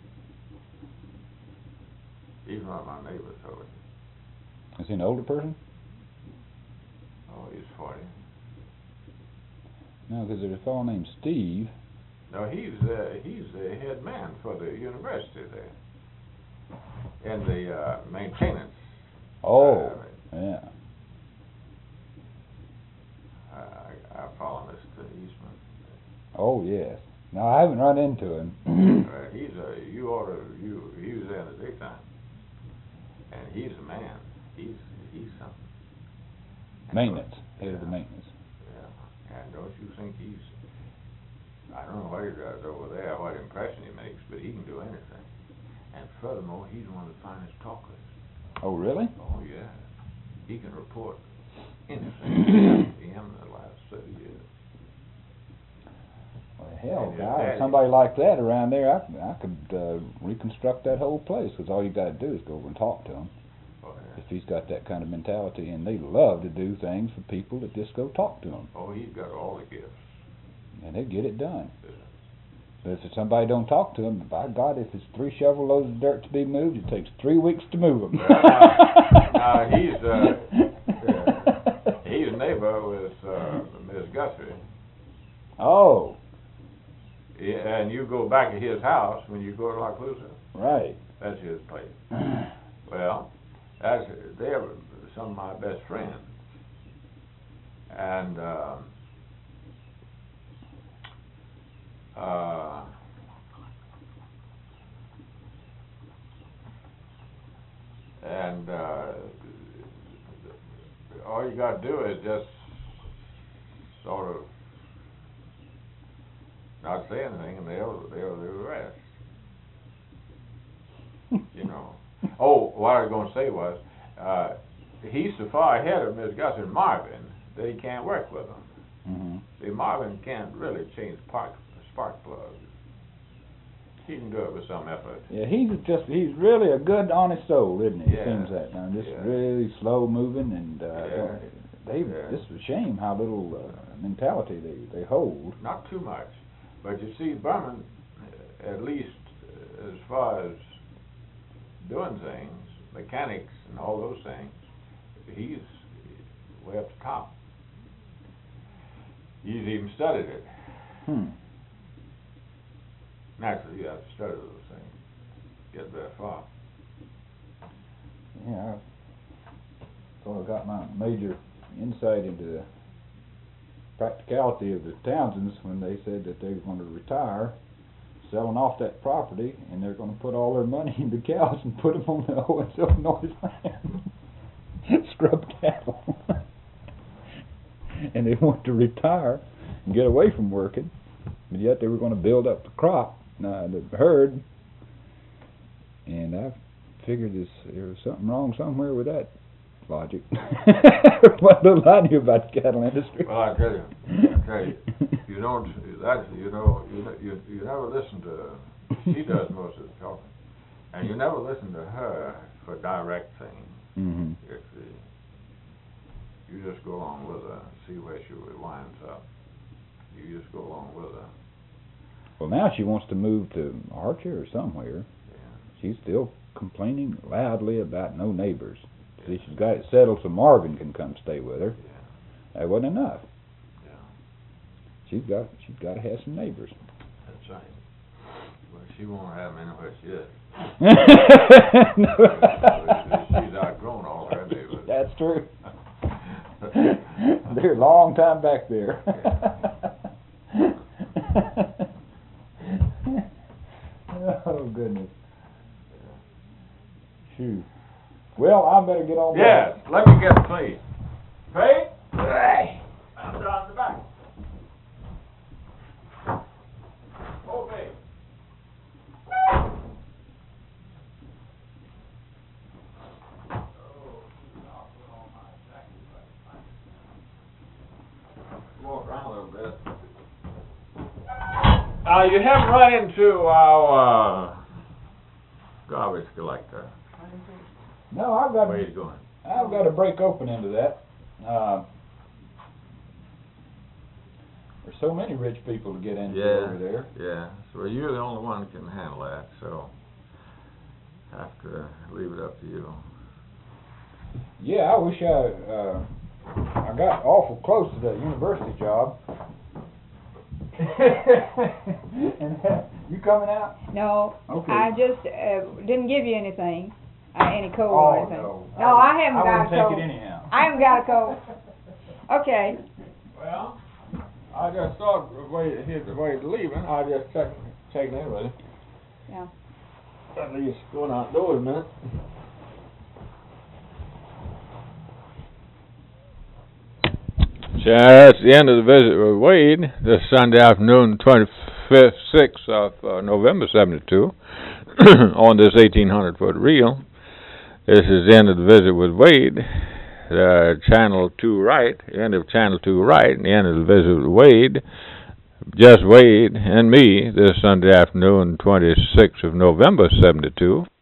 He's one of my neighbors over here. Is he an older person? Oh, he's 40. No, because there's a fellow named Steve. No, he's the head man for the university there. In the maintenance. Oh, yeah. I follow Mr. Eastman. Oh, yes. No, I haven't run into him. He was there in the daytime. And he's a man. He's something. Maintenance. Head of the maintenance. Yeah. And don't you think I don't know what he does over there, what impression he makes, but he can do anything. And furthermore, he's one of the finest talkers. Oh, really? Oh, yeah. He can report anything. Him in the last 30 years. Well, hell, And his guy, daddy- somebody like that around there, I could reconstruct that whole place, because all you got to do is go over and talk to him. Oh, yeah. If he's got that kind of mentality, and they love to do things for people that just go talk to them, Oh, he's got all the gifts. and they get it done. Yeah. But if somebody don't talk to him, by God, if it's 3 shovel loads of dirt to be moved, it takes 3 weeks to move them. Now he's a neighbor with Miss Guthrie. Oh, Yeah, and you go back to his house when you go to La Clusa. right. That's his place. Well, they're some of my best friends. And all you got to do is just sort of not say anything, and they'll do the rest. You know. Oh, what I was going to say was, he's so far ahead of Miss Gus and Marvin that he can't work with them. Mm-hmm. See, Marvin can't really change spark plugs. He can do it with some effort. Yeah, he's really a good, honest soul, isn't he? Yeah. It seems that now, just Yeah. really slow moving, and Yeah. it's a shame how little mentality they hold. Not too much, but you see, Berman, at least as far as doing things, mechanics and all those things, he's way up the top. He's even studied it. Naturally, you have to study those things, get very far. Yeah, I sort of got my major insight into the practicality of the Townsends when they said that they were going to retire, selling off that property, and they're going to put all their money into cows and put them on the Owens, Illinois land. Scrub cattle. And they want to retire and get away from working, but yet they were going to build up the crop, the herd. And I figured there was something wrong somewhere with that logic. What little I knew about the cattle industry. Well, I tell you, you don't. You never listen to. She does most of the talking, and you never listen to her for direct things. Mm-hmm. You just go along with her, see where she winds up. You just go along with her. Well, now she wants to move to Archer or somewhere. Yeah. She's still complaining loudly about no neighbors. See, she's got it settled so Marvin can come stay with her. Yeah. That wasn't enough. Yeah. She's got to have some neighbors. That's right. Well, she won't have them anywhere she is. She's outgrown all her neighbors. That's true. They're a long time back there. Oh, goodness. Phew. Well, I better get on Yes, back. let me get clean. Pete? I'm down the back. Okay. Walk around a little bit. You haven't run into our garbage collector. No, Where you going? I've got to break open into that. There's so many rich people to get into over there. Yeah. So you're the only one who can handle that, so I have to leave it up to you. Yeah, I wish I got awful close to that university job. And you coming out? No, Okay. I just didn't give you anything, any code or anything. No. No, I haven't got a wouldn't code. take it anyhow. I haven't got a code. Okay. Well, I just thought here's the way to leaving. I just checking in with you. Yeah. At least going outdoors a minute. So that's the end of the visit with Wade this Sunday afternoon, 26th of November 72, on this 1,800-foot reel. This is the end of the visit with Wade, Channel 2 Right, the end of Channel 2 Right, and the end of the visit with Wade, just Wade and me, this Sunday afternoon, 26th of November 72.